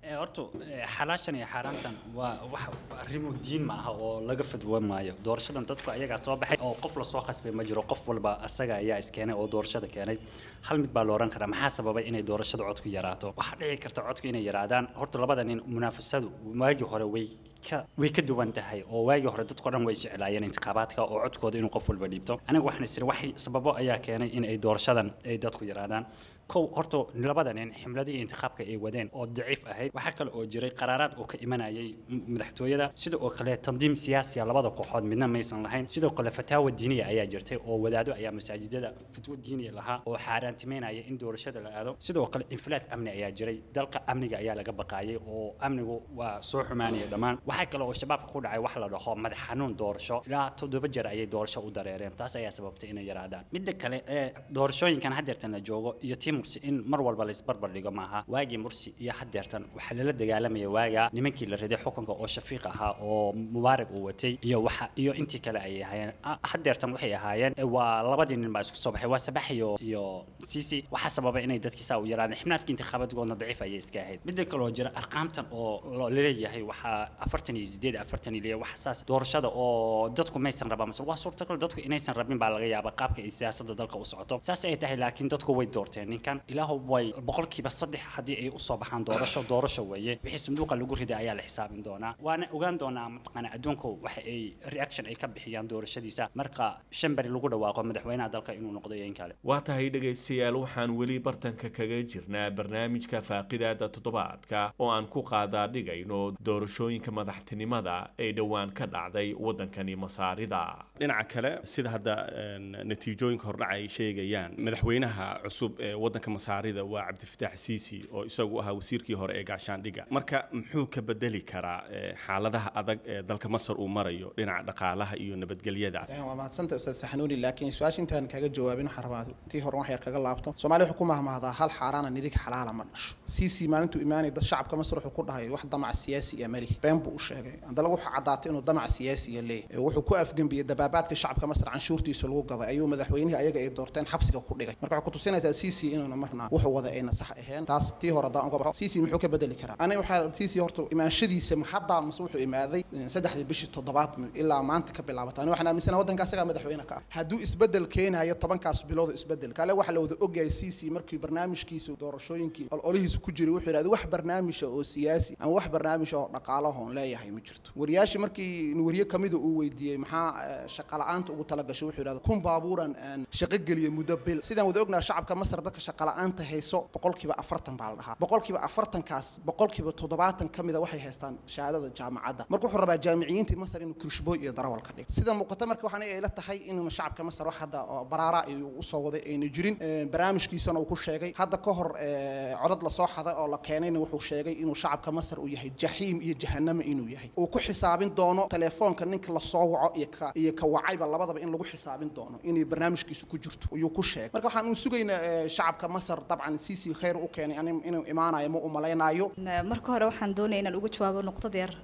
Speaker 13: horta xalaashan iyo xaaraantan waa wax arrimo diin ma aha oo laga fadwo maayo doorashadan dadku ayaga soo baxay oo qof la soo qasbay ma jiro qof walba asaga ayaa iskeenay oo doorashada keenay hal mid baa la oran karaa maxaa sababay inay doorashada codku yaraato waxa dhici karta codku inay yaraadaan horta labada nin munaafasadu waagi hore way ka way ka duwan tahay oo waagi hore dadku dhan way jeclaayeen intiqaabaadka oo codkooda inuu qof walba dhiibto aniga waxaan isir wax sababo ayaa keenay in ay doorashadan ay dadku yaraadaan kow horta labada nin ximladii intiqaabka ay wadeen oo daciif ahayd waxa kale oo jiray qaraaraad oo ka imanayay madaxtooyada sidoo oo kale tandiim siyaasi ah labada kooxood midna maysan lahayn sidoo kale fataawa diiniya ayaa jirtay oo wadaado ayaa masaajidada fatwo diiniya lahaa oo xaaraantimeynaya in doorashada la aado sidoo kale inflaat amni ayaa jiray dalka amniga ayaa laga baqaayay oo amnigu waa soo xumaanaya dhammaan waxa kale oo shabaabka ku dhacay wax la dhaho madax xanuun doorasho ilaa toddoba jeer ayay doorasho u dareereen taas ayaa sababtay inay yaraadaan midda kale ee doorashooyinkan haddeertan la joogo iyo tiim mursi in mar walba la isbarbar dhigo maaha waagii mursi iyo haddeertan waxaa lala dagaalamaya waaga nimankii la riday xukunka oo shafiiq ahaa oo mubaarak uu watay iyo waxa iyo intii kale ayay ahaayeen haddeertan waxay ahaayeen waa labadii nin baa isku soo baxay waa sabax iyo iyo sisi waxa sababay inay dadkii saa u yaraadeen xibnaadkii intiqaabaadkoodna daciif ayay iska ahayd midda kale oo jira arqaamtan oo leeyahay waxaa afartan iyo sideed afartan iyo wax saas doorashada oo dadku maysan rabaa masal waa suurtagal dadku inaysan rabin baa laga yaabaa qaabka ay siyaasadda dalka u socoto saas ay tahay laakiin dadku way doorteen ninkan ilaahu way boqolkiiba saddex haddii ay u soo baxaan doorasho doorasho weeye wixii sanduuqa lagu riday ayaa la xisaabin doonaa waana ogaan doonaa mataqaana adduunku waxa ay reaction ay ka bixiyaan doorashadiisa marka shan bari lagu dhawaaqo madaxweynaha dalka inuu noqdo iyo in kale
Speaker 10: waa tahay dhegaystayaal waxaan weli bartanka kaga jirnaa barnaamijka faaqidaada toddobaadka oo aan ku qaadaa dhigayno doorashooyinka madaxtinimada ee dhowaan ka dhacday waddankani masaarida
Speaker 15: dhinaca kale sida hadda natiijooyinka hordhaca ay sheegayaan madaxweynaha cusub ee waddanka masaarida waa cabdifataax siisi oo isagu ahaa wasiirkii hore ee gaashaandhiga marka muxuu ka bedeli karaa xaaladaha adag ee dalka masar uu marayo dhinaca dhaqaalaha iyo nabadgelyada
Speaker 14: waa mahadsanta ustaad saxanuuni laakiin su-aasha intaan kaga jawaabin waxaan rabaa tii hore wax yar kaga laabto soomaaliya wuxuu ku mahmahdaa hal xaaraana nidig xalaala ma dhasho siisi maalintuu imaanay dad shacabka masar wuxuu ku dhahay wax damac siyaasi ah mali been buu u sheegay haddana wuxuu caddaatay inuu damac siyaasi ah leeyahay wuxuu ku afgembiyey dabaabaadka shacabka masar canshuurtiisa lagu gaday ayuu madaxweynihii ayaga ay doorteen xabsiga ku dhigay marka waxay ku tusinaysaa siisi inuuna marna wuxuu wada ayna sax ahayn taas tii hore daan uga baxo siisi muxuu ka bedeli karaa aniga waxaa siisi horta imaanshadiisa ma hadda mas wuxuu imaaday saddexdii bishii toddobaad ilaa maanta ka bilaabata aniga waxaan aaminsanahay waddanka asagaa madaxweyne ka ah hadduu isbedel keenayo tobankaas bilood isbedel kale waxa la wada ogyahay siisi markii barnaamijkiisa doorashooyinkii ololihiisa ku jiray wuxuu yidhahday wax barnaamija oo siyaasi ama wax barnaamij oo dhaqaalahoon leeyahay ma jirto wariyaashii markii wariye kamida uu weydiiyey maxaa shaqa la'aanta ugu talagashay wuxuu yidhahday kun baabuuran aan shaqo geliyey muddo bil sidaan wada ognahay shacabka masar dadka shaqa la'aanta hayso boqolkiiba afartan baa la dhahaa boqolkiiba afartankaas boqolkiiba toddobaatan ka mida waxay haystaan shahaadada jaamacadda marka wuxuu rabaa jaamiciyiintii masar inuu kirishbooy iyo darawal ka dhigo sida muuqata marka waxaan ila tahay inuu shacabka masar wax hadda baraara ayuu u soo waday ayna jirin barnaamijkiisana uu ku sheegay hadda ka hor codad lasoo xaday oo la keenayna wuxuu sheegay inuu shacabka masar uu yahay jaxiim iyo jahanamo inuu yahay uu ku xisaabin doono telefoonka ninka lasoo waco iyo ka iyo ka wacayba labadaba in lagu xisaabin doono inay barnaamijkiisu ku jirto ayuu ku sheegay marka waxaan u sugaynaa shacabka masar dabcan siisi khayr u keenay inuu imaanayo ma u malaynayo
Speaker 11: marka hore waxaan doonaya inaan uga jawaabo nuqdad yar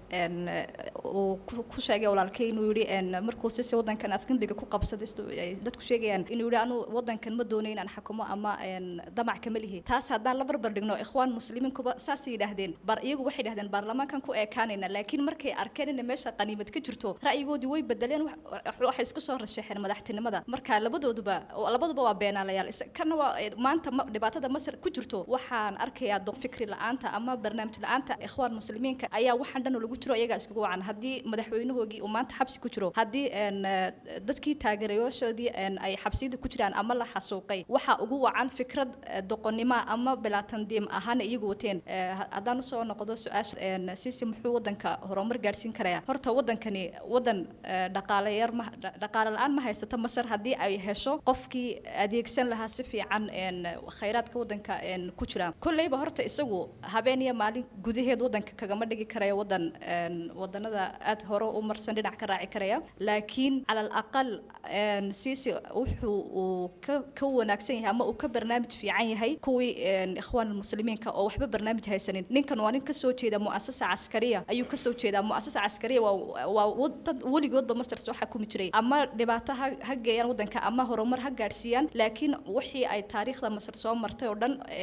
Speaker 11: uu ku sheegay walaalkay inuu yidhi markuu sisi waddankan afgembiga ku qabsaday dadku sheegayaan inuu yidhi anuu waddankan ma doonayo inaan xakumo ama damac kama lihi taas haddaan la barbar dhigno ikhwaan muslimiin kuba saasay yidhaahdeen bar iyagu waxay yidhahdeen baarlamaankan ku eekaanayna laakiin markay arkeen in meesha qaniimad ka jirto ra'yigoodii way bedeleen waxay isku soo rashaxeen madaxtinimada marka labadooduba labaduba waa beenaalayaal kana waa maanta dhibaatada masar ku jirto waxaan arkayaa do fikri la'aanta ama barnaamij la'aanta ikhwaan muslimiinka ayaa waxaan dhan lagu jiro iyaga iskugu wacan haddii madaxweynahoogii uu maanta xabsi ku jiro haddii dadkii taageerayaashoodii ay xabsiyada ku jiraan ama la xasuuqay waxa ugu wacan fikrad doqonnimo ama bilaatandiim ahaan iyagu wateen haddaan usoo noqdo su-aasha siisi muxuu waddanka horumar gaadhsiin karayaa horta waddankani waddan dhaqaale yar ma dhaqaale la'aan ma haysato masar haddii ay hesho qofkii adeegsan lahaa si fiican khayraadka waddanka ku jira kolleyba horta isagu habeen iyo maalin gudaheed waddanka kagama dhigi karayo waddan waddanada aad hore u marsan dhinac ka raaci karaya laakiin cala alaqal siisi wuxuu uu ka ka wanaagsan yahay ama uu ka barnaamij fiican yahay kuwii ikhwaan muslimiinka oo waxba barnaamij haysanin ninkan waa nin ka soo jeeda mu'asasa caskariya ayuu ka soo jeedaa mu'asasa caskariya waa waa dad weligoodba masar soo xakumi jiray ama dhibaato ha ha geeyaan waddanka ama horumar ha gaadhsiiyaan laakiin wixii ay taariikhda masar soo martay oo dhan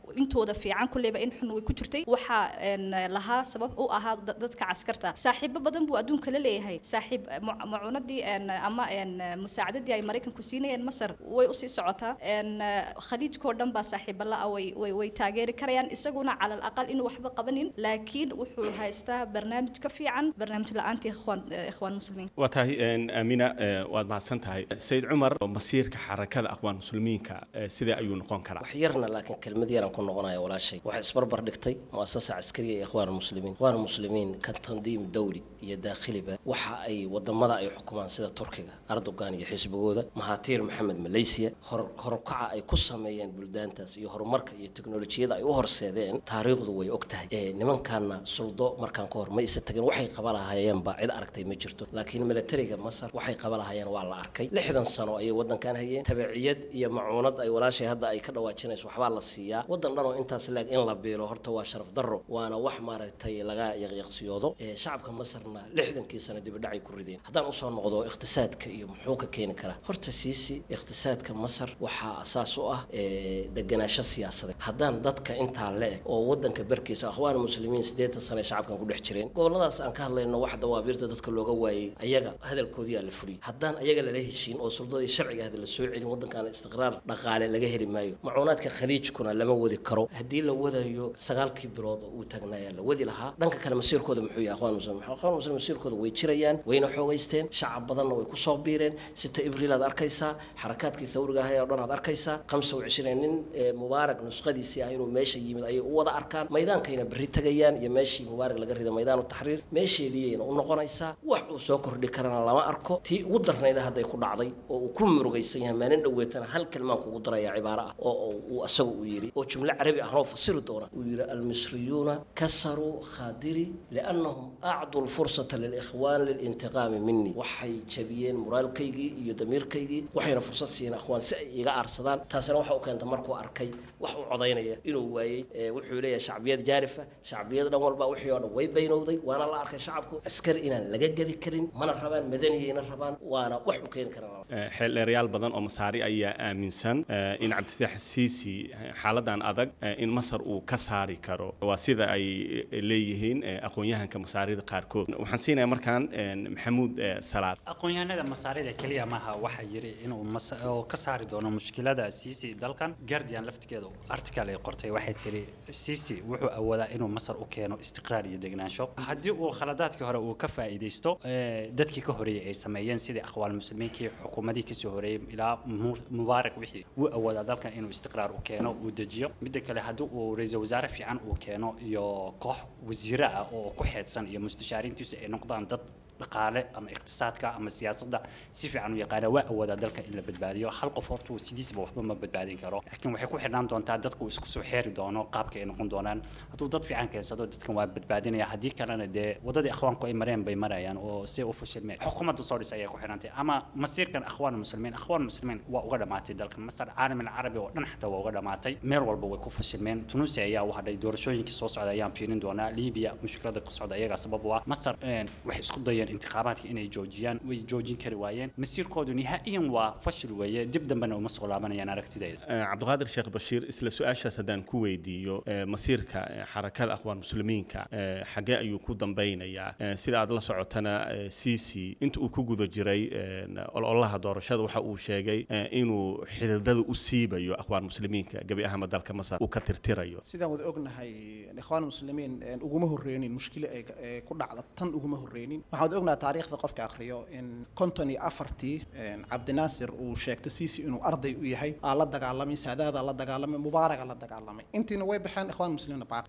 Speaker 11: intooda fiican kulleyba in xun way ku jirtay waxaa lahaa sabab u ahaa dadka caskarta saaxiibo badan buu adduunka la leeyahay saaxiib macuunadii ama musaacadadii ay maraykanku siinayeen masar way usii socotaa khaliijkoo dhan baa saaxiibo la-a way way taageeri karayaan isaguna cala alaqal inuu waxba qabanin laakiin wuxuu haystaa barnaamij ka fiican barnaamij la-aantii ikhwaan ikhwaan muslimiin
Speaker 15: waa tahay aamina waad mahadsan tahay sayid cumar masiirka xarakada aqwaan muslimiinka sidee ayuu noqon karaa
Speaker 12: wax yarna laakiin kelmad yaran ku noqonaya walaashay waxay isbarbar dhigtay muasasa caskariya ee ikhwaan muslimiin ikhwaan muslimiin ka tandiim dawli iyo daakhiliba waxa ay wadamada ay xukumaan sida turkiga erdogan iyo xisbigooda mahatir maxamed malaysia horkaca ay ku sameeyeen buldaantaas iyo horumarka iyo teknolojiyada ay u horseedeen taariikhdu way ogtahay ee nimankaana suldo markaan ka hor ma isa tagin waxay qabalahayeen ba cid aragtay ma jirto laakiin militariga masar waxay qabalahayeen waa la arkay lixdan sano ayay wadankan hayeen tabiiciyad iyo macuunad ay walaashay hadda ay ka dhawaajinayso waxbaa la siiyaa wadan dhan oo intaas laag in la biilo horta waa sharaf darro waana wax maaragtay laga yaqyaqsiyoodo ee shacabka masarna lixdankii sano dib u dhacay ku rideen haddaan usoo noqdo iqtisaadka iyo muxuu ka keeni karaa horta siisi iqtisaadka masar waxaa asaas u ah deganaansho siyaasadeed haddaan dadka intaa le-eg oo wadanka barkiisa akhwaan muslimiin siddeetan sano ay shacabkan ku dhex jireen goboladaas aan ka hadlayno wax dawaabiirta dadka looga waayey ayaga hadalkoodii aa la fuliyey haddaan ayaga lala heshiin oo suldadii sharciga ahda la soo celin wadankaana istiqraar dhaqaale laga heli maayo macuunaadka khaliijkuna lama wadi karo haddii la wadayo sagaalkii bilood oo uu taagnaaya la wadi lahaa dhanka kale masiirkooda muxuu yahay akhwaan muslimiin akhwaan muslimiin masiirkooda way jirayaan wayna xoogaysteen shacab badanna way ku soo biireen sita ibriil aad arkaysaa xarakaadkii thawriga ahaa oo dhan aad arkaysaa khamsa wa cishriin nin mubaarak nusqadiisii ah inuu meesha yimid ayay u wada arkaan maydaankayna berri tagayaan iyo meeshii mubaarak laga riday maydaan u taxriir meesheediiyayna u noqonaysaa wax uu soo kordhi karana lama arko tii ugu darnayda hadday ku dhacday oo uu ku murugaysan yahay maalin dhoweetana hal kalmaan kugu daraya cibaaro ah oo uu asagu uu yidhi oo jumlo carabi ah loo fasiri doona uu yidhi almisriyuuna kasaruu khadiri liannahum acduu lfursata lilikhwaan lilintiqaami minni waxay jabiyeen moraalkaygii iyo damiirkaygii waxayna fursad siiyeen akhwaan si ay iga aarsadaan taasina waxa u keenta markuu arkay wax uu codaynaya inuu waayey wuxuu leeyahay shacbiyad jaarifa shacbiyad dhan walba wixii oo dhan way baynowday waana la arkay shacabku askari inaan laga gedi karin mana rabaan madaniyayna rabaan waana wax u keeni karaan
Speaker 15: xeeldheerayaal badan oo masaari ayaa aaminsan in cabdifitaax siisi xaaladan adag in masar uu ka saari karo waa sida ay leeyihiin aqoon-yahanka masaarida qaarkood waxaan siinayaa markaan maxamuud salaad
Speaker 13: aqoon-yahanada masaarida keliya maaha waxa yiri inuu ka saari doono mushkilada siisi dalkan guardian laftigeedu article ay qortay waxay tiri siisi wuxuu awoodaa inuu masar u keeno istiqraar iyo degnaansho haddii uu khaladaadkii hore uu ka faa'iidaysto dadkii ka horeeyay ay sameeyeen sidii aqwaal muslimiinkii xukuumadii kasoo horeeyay ilaa mubaarak wixii wuu awoodaa dalkan inuu istiqraar u keeno uu dejiyo midda kale haddii uu ra-iisul wasaare fiican uu keeno iyo koox wasiiro ah oo ku xeedsan iyo mustashaariintiisu ay noqdaan dad dhaqaale ama iqtisaadka ama siyaasadda si fiican u yaqaana waa awoodaa dalka in la badbaadiyo hal qof horta sidiisba waxba ma badbaadin karo laakiin waxay ku xidhnaan doontaa dadku isku soo xeeri doono qaabka ay noqon doonaan hadduu dad fiican keensado dadkan waa badbaadinaya haddii kalena dee wadadii akhwaanku ay mareen bay marayaan oo si u fashilmeen xukuumaddu soo dhis ayay ku xidhantay ama masiirkan akhwaan muslimiin akhwaan muslimiin waa uga dhamaatay dalkan masar caalam alcarabi oo dhan xataa waa uga dhamaatay meel walba way ku fashilmeen tunuusia ayaa u hadhay doorashooyinkii soo socda ayaan fiirin doonaa liibiya mushkilada ka socda iyagaa sabab u ah masar waxay isku dayeen intiqaabaadka inay joojiyaan way joojin kari waayeen masiirkoodu nihaa'iyan waa fashil weeye dib dambena uma soo laabanayaan aragtidayda
Speaker 15: cabdiqaadir sheekh bashiir isla su-aashaas haddaan ku weydiiyo masiirka xarakada akhwaan muslimiinka xaggee ayuu ku dambeynayaa sida aad la socotana siisi inta uu ku guda jiray ololaha doorashada waxa uu sheegay inuu xididada u siibayo akhwaan muslimiinka gebi ahama dalka masar uu ka tirtirayo
Speaker 14: sidaan wada ognahay ikhwaan muslimiin uguma horreynin mushkilo ay ku dhacda tan uguma horreynin waxaan wada ognahay taariikhda qofka akhriyo in konton iyo afartii cabdinaasir uu sheegtay siisi inuu arday u yahay aa la dagaalamay saadaada la dagaalamay mubaaraga la dagaalamay intiina way baxeen ikhwaan muslimiin baaq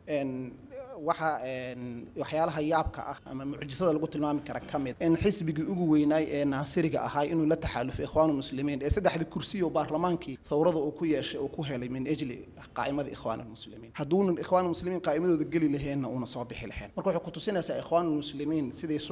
Speaker 14: waxa waxyaalaha yaabka ah ama mucjisada lagu tilmaami kara ka mid in xisbigii ugu weynaay ee naasiriga ahaa inuu la taxaalufay ikhwaan muslimiin ee saddexdii kursi oo baarlamaankii thawrada uu ku yeeshay uu ku helay min ajli qaa'imada ikhwaan muslimiin hadduuna ikhwaan muslimiin qaa'imadooda geli laheenna uuna soo bixi laheen marka waxay ku tusinaysaa ikhwaan muslimiin siday sugaysa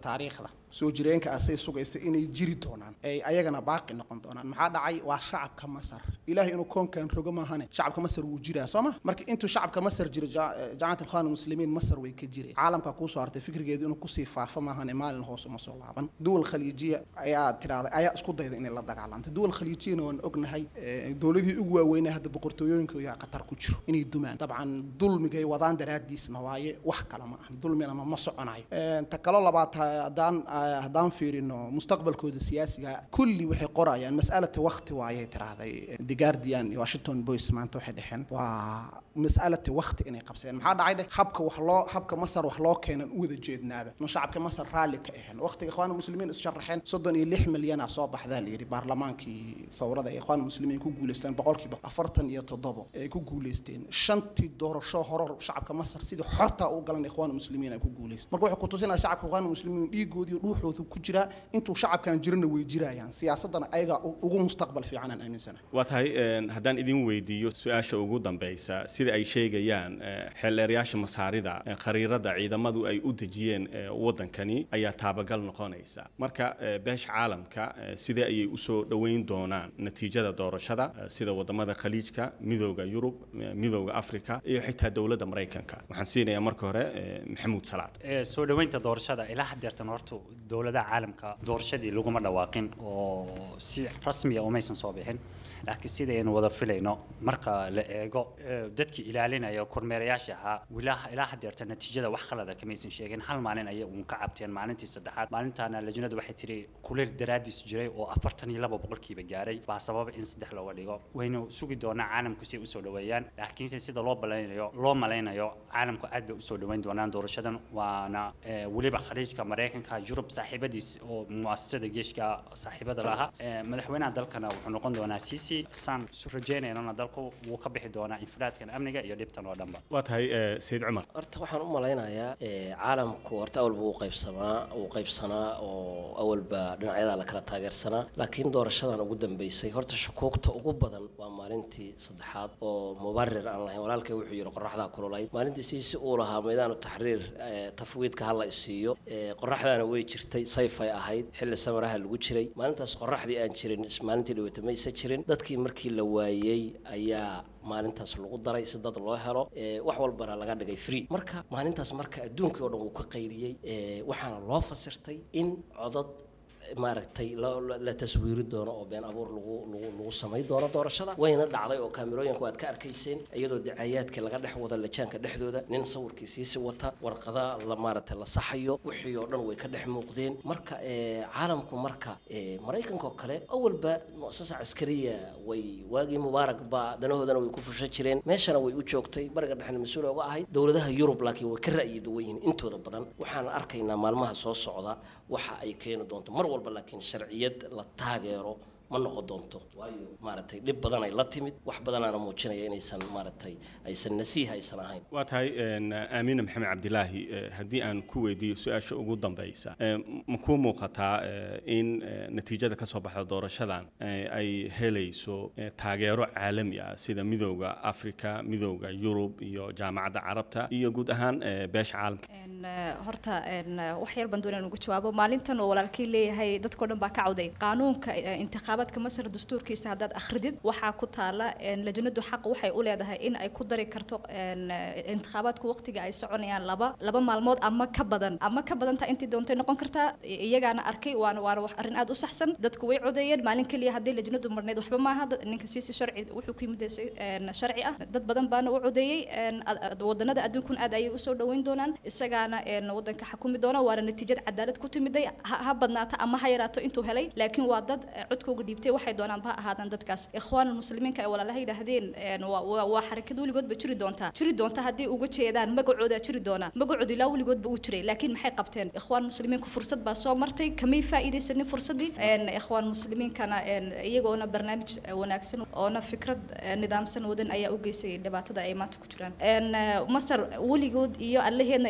Speaker 14: taariikhda soo jireenka asay sugaysa inay jiri doonaan ay ayagana baaqi noqon doonaan maxaa dhacay waa shacabka Masar ilaahay inuu koonkan rogo ma ahane shacabka Masar wuu jiraa sooma marka intuu shacabka Masar jiro jaamacad al-Ikhwan al-Muslimiin Masar way ka jireen caalamka ku soo hartay fikirgeedu inuu ku sii faafo ma ahane maalin hoos uma soo laaban duwal khaliijiya ayaa tiraaday ayaa isku dayday inay la dagaalanto duwal khaliijiyana waan ognahay dawladii ugu waaweynaa hadda boqortooyooyinka ayaa qatar ku jiro inay dumaan dabcan dulmigay wadaan daraadiisna waaye wax kale ma ahan dulmina ma soconayo ta kale labaad hadaan hadaan fiirino mustaqbalkooda siyaasiga kulli waxay qorayaan mas'alada waqti waayay tiraaday The Guardian iyo Washington Post maanta waxay dhexeen waa mas'alada waqti inay qabsadeen maxaa dhacay habka wax loo habka Masar wax loo keenan u wada jeednaaba no shacabka Masar raali ka ahaan waqtiga Ikhwan Muslimiin is sharaxeen soddon iyo lix milyan soo baxdaa leeyahay baarlamaankii thawrada Ikhwan Muslimiin ku guuleysteen boqolkiiba afartan iyo toddoba ay ku guuleysteen shantii doorasho horor shacabka Masar sida xorta u galan Ikhwan Muslimiin ay ku guuleysteen marka wuxuu ku tusinaa shacabka Ikhwan Muslimiin dhiigoodii dhuuxoodu ku jira intuu shacabkan jirna way jirayaan siyaasadana ayaga ugu mustaqbal fiican aan aaminsana
Speaker 15: waa tahay haddaan idin weydiiyo su'aasha ugu dambaysa sida ay sheegayaan xeelleerayaasha masaarida khariirada ciidamadu ay u dejiyeen wadankani ayaa taabagal noqonaysa marka beesha caalamka sida ay u soo dhaweyn doonaan natiijada doorashada sida wadamada khaliijka midowga Yurub midowga Afrika iyo xitaa dawladda Mareykanka waxaan siinayaa marka hore Maxamuud Salaad
Speaker 13: soo dhaweynta doorashada ilaa hadeertan horta dawladda caalamka doorashadii lagu ma dhawaaqin oo si rasmi ah umaysan soo bixin laakiin sida aynu wada filayno marka la eego dadkii ilaalinaya kormeerayaasha ahaa wilaha ilaa hadeertan natiijada wax khalada kamaysan sheegin hal maalin ayay uun ka cabteen maalintii saddexaad maalintaana lajnadu waxay tiri kuleel daraadiis jiray oo afartan iyo laba boqolkiiba gaaray baa sababa in saddex looga dhigo waynu sugi doonaa caalamku si ay u soo dhaweeyaan laakiinse sida loo baleynayo loo maleynayo caalamku aad bay u soo dhaweyn doonaan doorashadan waana waliba khaliijka Mareykanka Yurub saaxiibadiis oo muasasada geeshka saaxiibada laha madaxweynaha dalkana wuxuu noqon doonaa Sisi san rajeynayna dalku wuu ka bixi doonaa inflaadkan amniga iyo dhibtan oo dhanba
Speaker 15: waa tahay Said Umar
Speaker 12: horta waxaan u maleynayaa caalamku horta awalba uu qaybsamaa uu qaybsanaa oo awalba dhinacyada la kala taageersanaa laakiin doorashadan ugu dambeysay horta shukuugta ugu badan waa maalintii saddexaad oo mubarir aan lahayn walaalkay wuxuu yiri qorraxda kululayd maalintii Sisi uu lahaa meedaan taxriir tafwiidka hal la isiyo qorraxdana way jirtay sayfay ahayd xilli samaraha lagu jiray maalintaas qorraxdii aan jirin maalintii dhaweyta ma isa jirin dadkii markii la waayay ayaa maalintaas lagu daray si dad loo helo wax walbana laga dhigay free marka maalintaas marka adduunka oo dhan uu ka qayriyay waxaana loo fasirtay in codad maaragtay la taswiiri doono oo been abuur lagu lagu lagu sameey doono doorashada wayna dhacday oo kaamirooyinka waad ka arkayseen iyadoo dacayaadka laga dhex wada lajaanka dhexdooda nin sawirkiisa wata warqada la maaragtay la saxayo wixii oo dhan way ka dhex muuqdeen marka caalamku marka Mareykanka oo kale awalba muasasa askariya way waagi mubaarak ba danahoodana way ku fusha jireen meeshana way u joogtay bariga dhexna mas'uul uga ahayd dawladaha Yurub laakiin way ka ra'yi duwan intooda badan waxaan arkaynaa maalmaha soo socda waxa ay keenay doonto mar walba laakiin sharciyad la taageero ma noqon doonto waayo maaragtay dhib badan ay la timid wax badan aan muujinaya inaysan maaragtay aysan nasiiha aysan ahayn
Speaker 15: waa tahay Aamina Maxamed Cabdilaahi haddii aan ku weydiiyo su'aasha ugu dambaysa ma ku muuqataa in natiijada ka soo baxda doorashadan ay helayso taageero caalami ah sida midowga Afrika midowga Yurub iyo jaamacadda Carabta iyo guud ahaan beesha caalamka
Speaker 11: horta wax yar baan doonaan ugu jawaabo maalintan oo walaalkii leeyahay dadkoo dhan baa ka cawday qaanuunka intiqaab Masar dastuurkiisa hadaad akhridid waxa ku taala lajnadu xaq waxay u leedahay in ay ku dari karto intiqaabaadku waqtiga ay soconayaan laba laba maalmood ama ka badan ama ka badanta intii doontay noqon kartaa iyagaana arkay waana waana wax arrin aad u saxsan dadku way codeeyeen maalin kaliya hadii lajnadu marneed waxba ma aha ninka siisi sharci wuxuu ku yimid sharci ah dad badan baana u codeeyay wadanada adduunka aad ayay u soo dhaweyn doonaan isagaana wadanka xukumi doona waana natiijada cadaalad ku timiday ha badnaata ama ha yaraato intuu helay laakiin waa dad codkooga dhiibtay waxay doonaan ba ahaadaan dadkaas Ikhwan Muslimiinka ay walaalaha yiraahdeen waa xarakad waligood ba jiri doonta jiri doonta hadii uga jeedaan magacooda jiri doona magacooda ilaa waligood ba u jiray laakiin maxay qabteen Ikhwan Muslimiinku fursad baa soo martay kamay faa'iideysan fursadii Ikhwan Muslimiinkana iyagoona barnaamij wanaagsan oo fikrad nidaamsan wadan ayaa u geysay dhibaatada ay maanta ku jiraan Masar waligood iyo allaheedna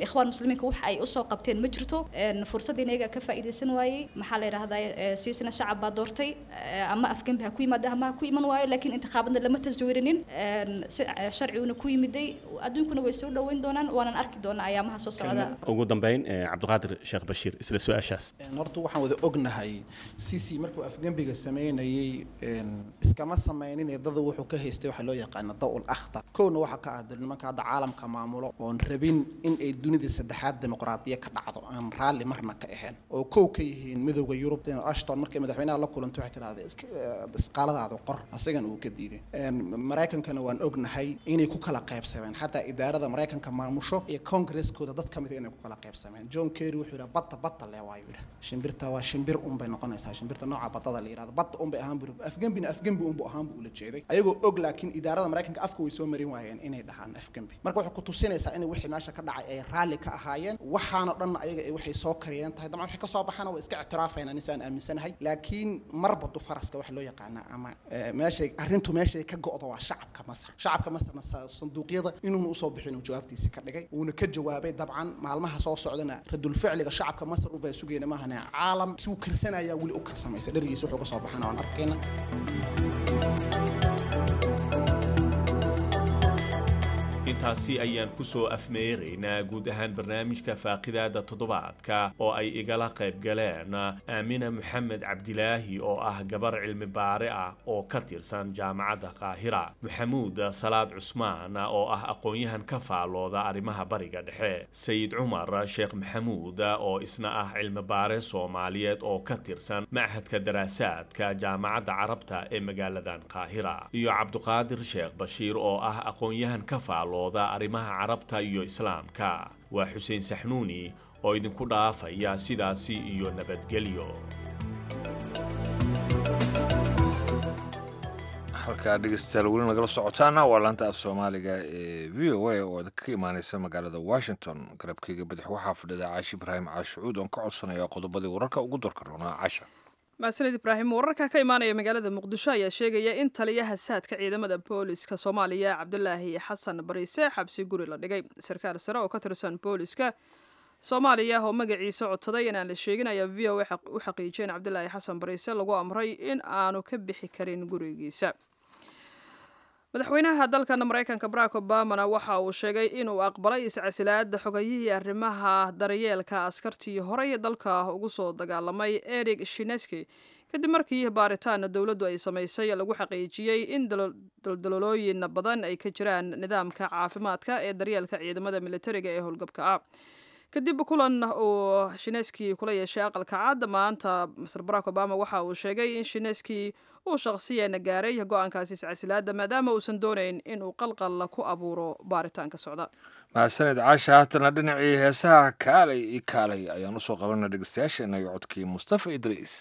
Speaker 11: ikhwaan muslimiinka wax ay u soo qabteen ma jirto fursadii inaga ka faa'iideysan waayay maxaa la yiraahdaa siisna shacab baa doortay ama afgambi ha ku yimaada ama ha ku iman waayo laakiin intiqaabadna lama taswiirinin sharciguna ku yimiday adduunkuna way soo dhaweyn doonaan waanan arki doonaa ayaamaha soo socda
Speaker 15: ugu dambeyn cabdiqaadir sheekh bashiir isla su'aashaas
Speaker 14: horta waxaan wada ognahay sisi markuu afgambiga sameynayay iskama sameynin dad wuxuu ka haystay waxa loo yaqaan dawl akhtar koona waxa ka ah nimanka hadda caalamka maamulo oo rabin in ay dunida saddexaad dimuqraadiya ka dhacdo aan raali marna ka ahayn oo koow ka yihiin midowga Yurub in Ashton markay madaxweynaha la kulanto waxay tiraahday isqaaladaada qor asagan uu ka diiday Mareykankana waan ognahay inay ku kala qaybsameen xataa idaarada Mareykanka maamusho iyo Congress-kooda dad kamid inay ku kala qaybsameen John Kerry wuxuu yiraahdaa badda badda leewaay yiraahdaa shimbirta waa shimbir un bay noqonaysaa shimbirta nooca badda la yiraahdo badda un bay ahaan buu afgambina afgambi un buu ahaan buu la jeeday ayagoo og laakiin idaarada Mareykanka afka way soo marin waayeen inay dhahaan afgambi marka waxa ku tusinaysaa in wixii meesha ka dhacay ay raali ka ahaayeen waxaana dhan ayaga ay waxay soo kariyeen tahay dabcan wixii ka soo baxana way iska ictiraafayna insaan aaminsanahay laakiin marba du faraska wax loo yaqaan ama meesha arintu meesha ka go'do waa shacabka Masar shacabka Masarna sanduuqyada inuu u soo bixin jawaabtiisa ka dhigay uuna ka jawaabay dabcan maalmaha soo socdana radul ficliga shacabka Masar u bay sugayna ma ahna caalam suu karsanaya wali u karsamaysa dharigiisa wuxuu ka soo baxana aan arkayna
Speaker 10: intaasi ayaan ku soo afmeeraynaa guud ahaan barnaamijka faaqidaada toddobaadka oo ay igala qayb galeen aamina maxamed cabdilaahi oo ah gabar cilmi baare ah oo ka tirsan jaamacadda qaahira maxamuud salaad cusmaan oo ah aqoon-yahan ka faalooda arrimaha bariga dhexe sayid cumar sheekh maxamuud oo isna ah cilmi baare soomaaliyeed oo ka tirsan machadka daraasaadka jaamacadda carabta ee magaaladan qaahira iyo cabdiqaadir sheekh bashiir oo ah aqoon-yahan ka faalooda arrimaha carabta iyo islaamka waa xuseen saxnuuni oo idinku dhaafaya sidaasi iyo nabadgelyo
Speaker 1: halka dhegeystayaal weli nagala socotaana waa laanta af Soomaaliga ee V O A oo ka imaanaysa magaalada Washington garabkayga badax waxaa fadhida Caashi Ibraahim Caashuud oo ka codsanaya qodobadii wararka ugu dorka roonaa Caasha
Speaker 2: maasanid ibraahim wararka ka imaanaya magaalada muqdisho ayaa sheegaya in taliyaha saadka ciidamada booliska soomaaliya cabdulaahi xasan bariise xabsi guri la dhigay sarkaal sare oo ka tirsan booliska soomaaliya oo magaciisa codsaday inaan la sheegin ayaa v o a u xaqiijiyeen cabdulaahi xasan bariise lagu amray in aanu ka bixi karin gurigiisa madaxweynaha dalkan Mareykanka Barack Obama waxa uu sheegay inuu aqbalay iscasilaadda xogayihii arrimaha daryeelka askartii hore ee dalka ugu soo dagaalamay Eric Shineski kadib markii baaritaan dawladdu ay sameysay lagu xaqiijiyay in daldalooyin badan ay ka jiraan nidaamka caafimaadka ee daryeelka ciidamada militariga ee howlgabka ah kadib kulan uu Shineski kula yeeshay aqalka cad maanta Mr Barack Obama waxa uu sheegay in Shineski uu shakhsiyan gaaray go'aankaasi iscasilaadda maadaama uusan doonayn in uu qalqal ku abuuro baaritaanka socda
Speaker 1: maasanid Caasha haatana dhinacii heesaha kaalay iyo kaalay ayaan u soo qabanay dhegeystayaasheena iyo codkii Mustafa Idriis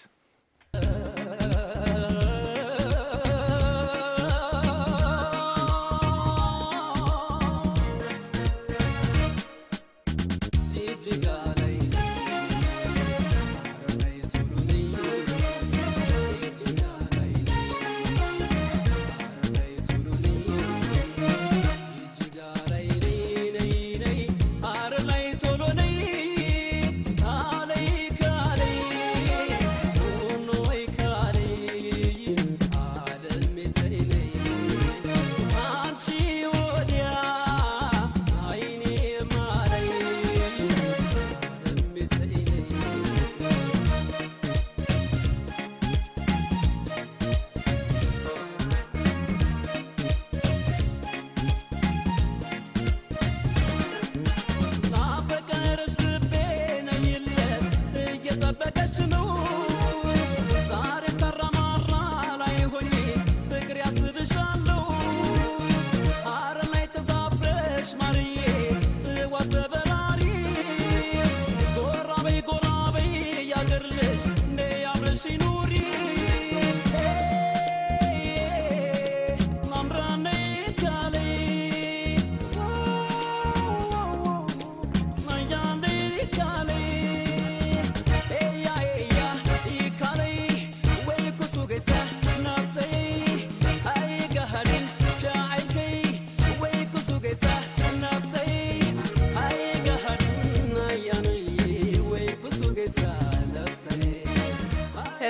Speaker 16: Yeah.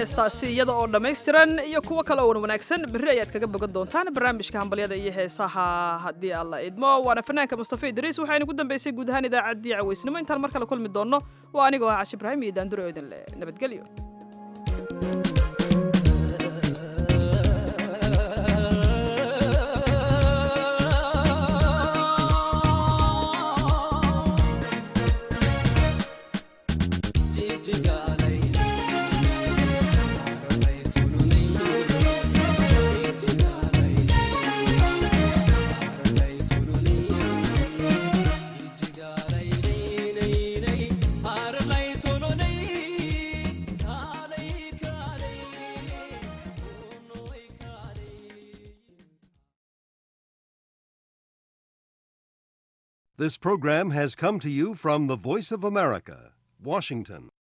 Speaker 2: heestaasi iyada oo dhammaystiran iyo kuwo kale oon wanaagsan berri ayaad kaga bogan doontaan barnaamijka hambalyada iyo heesaha haddii alla idmo waana fanaanka mustafa idriis waxaynu ku dambaysay guud ahaan idaacaddii cawaysnimo intaan mar kale kulmi doonno waa anigoo ah cashi ibraahim iyo daanduro idin le nabadgelyo
Speaker 16: This program has come to you from the Voice of America, Washington.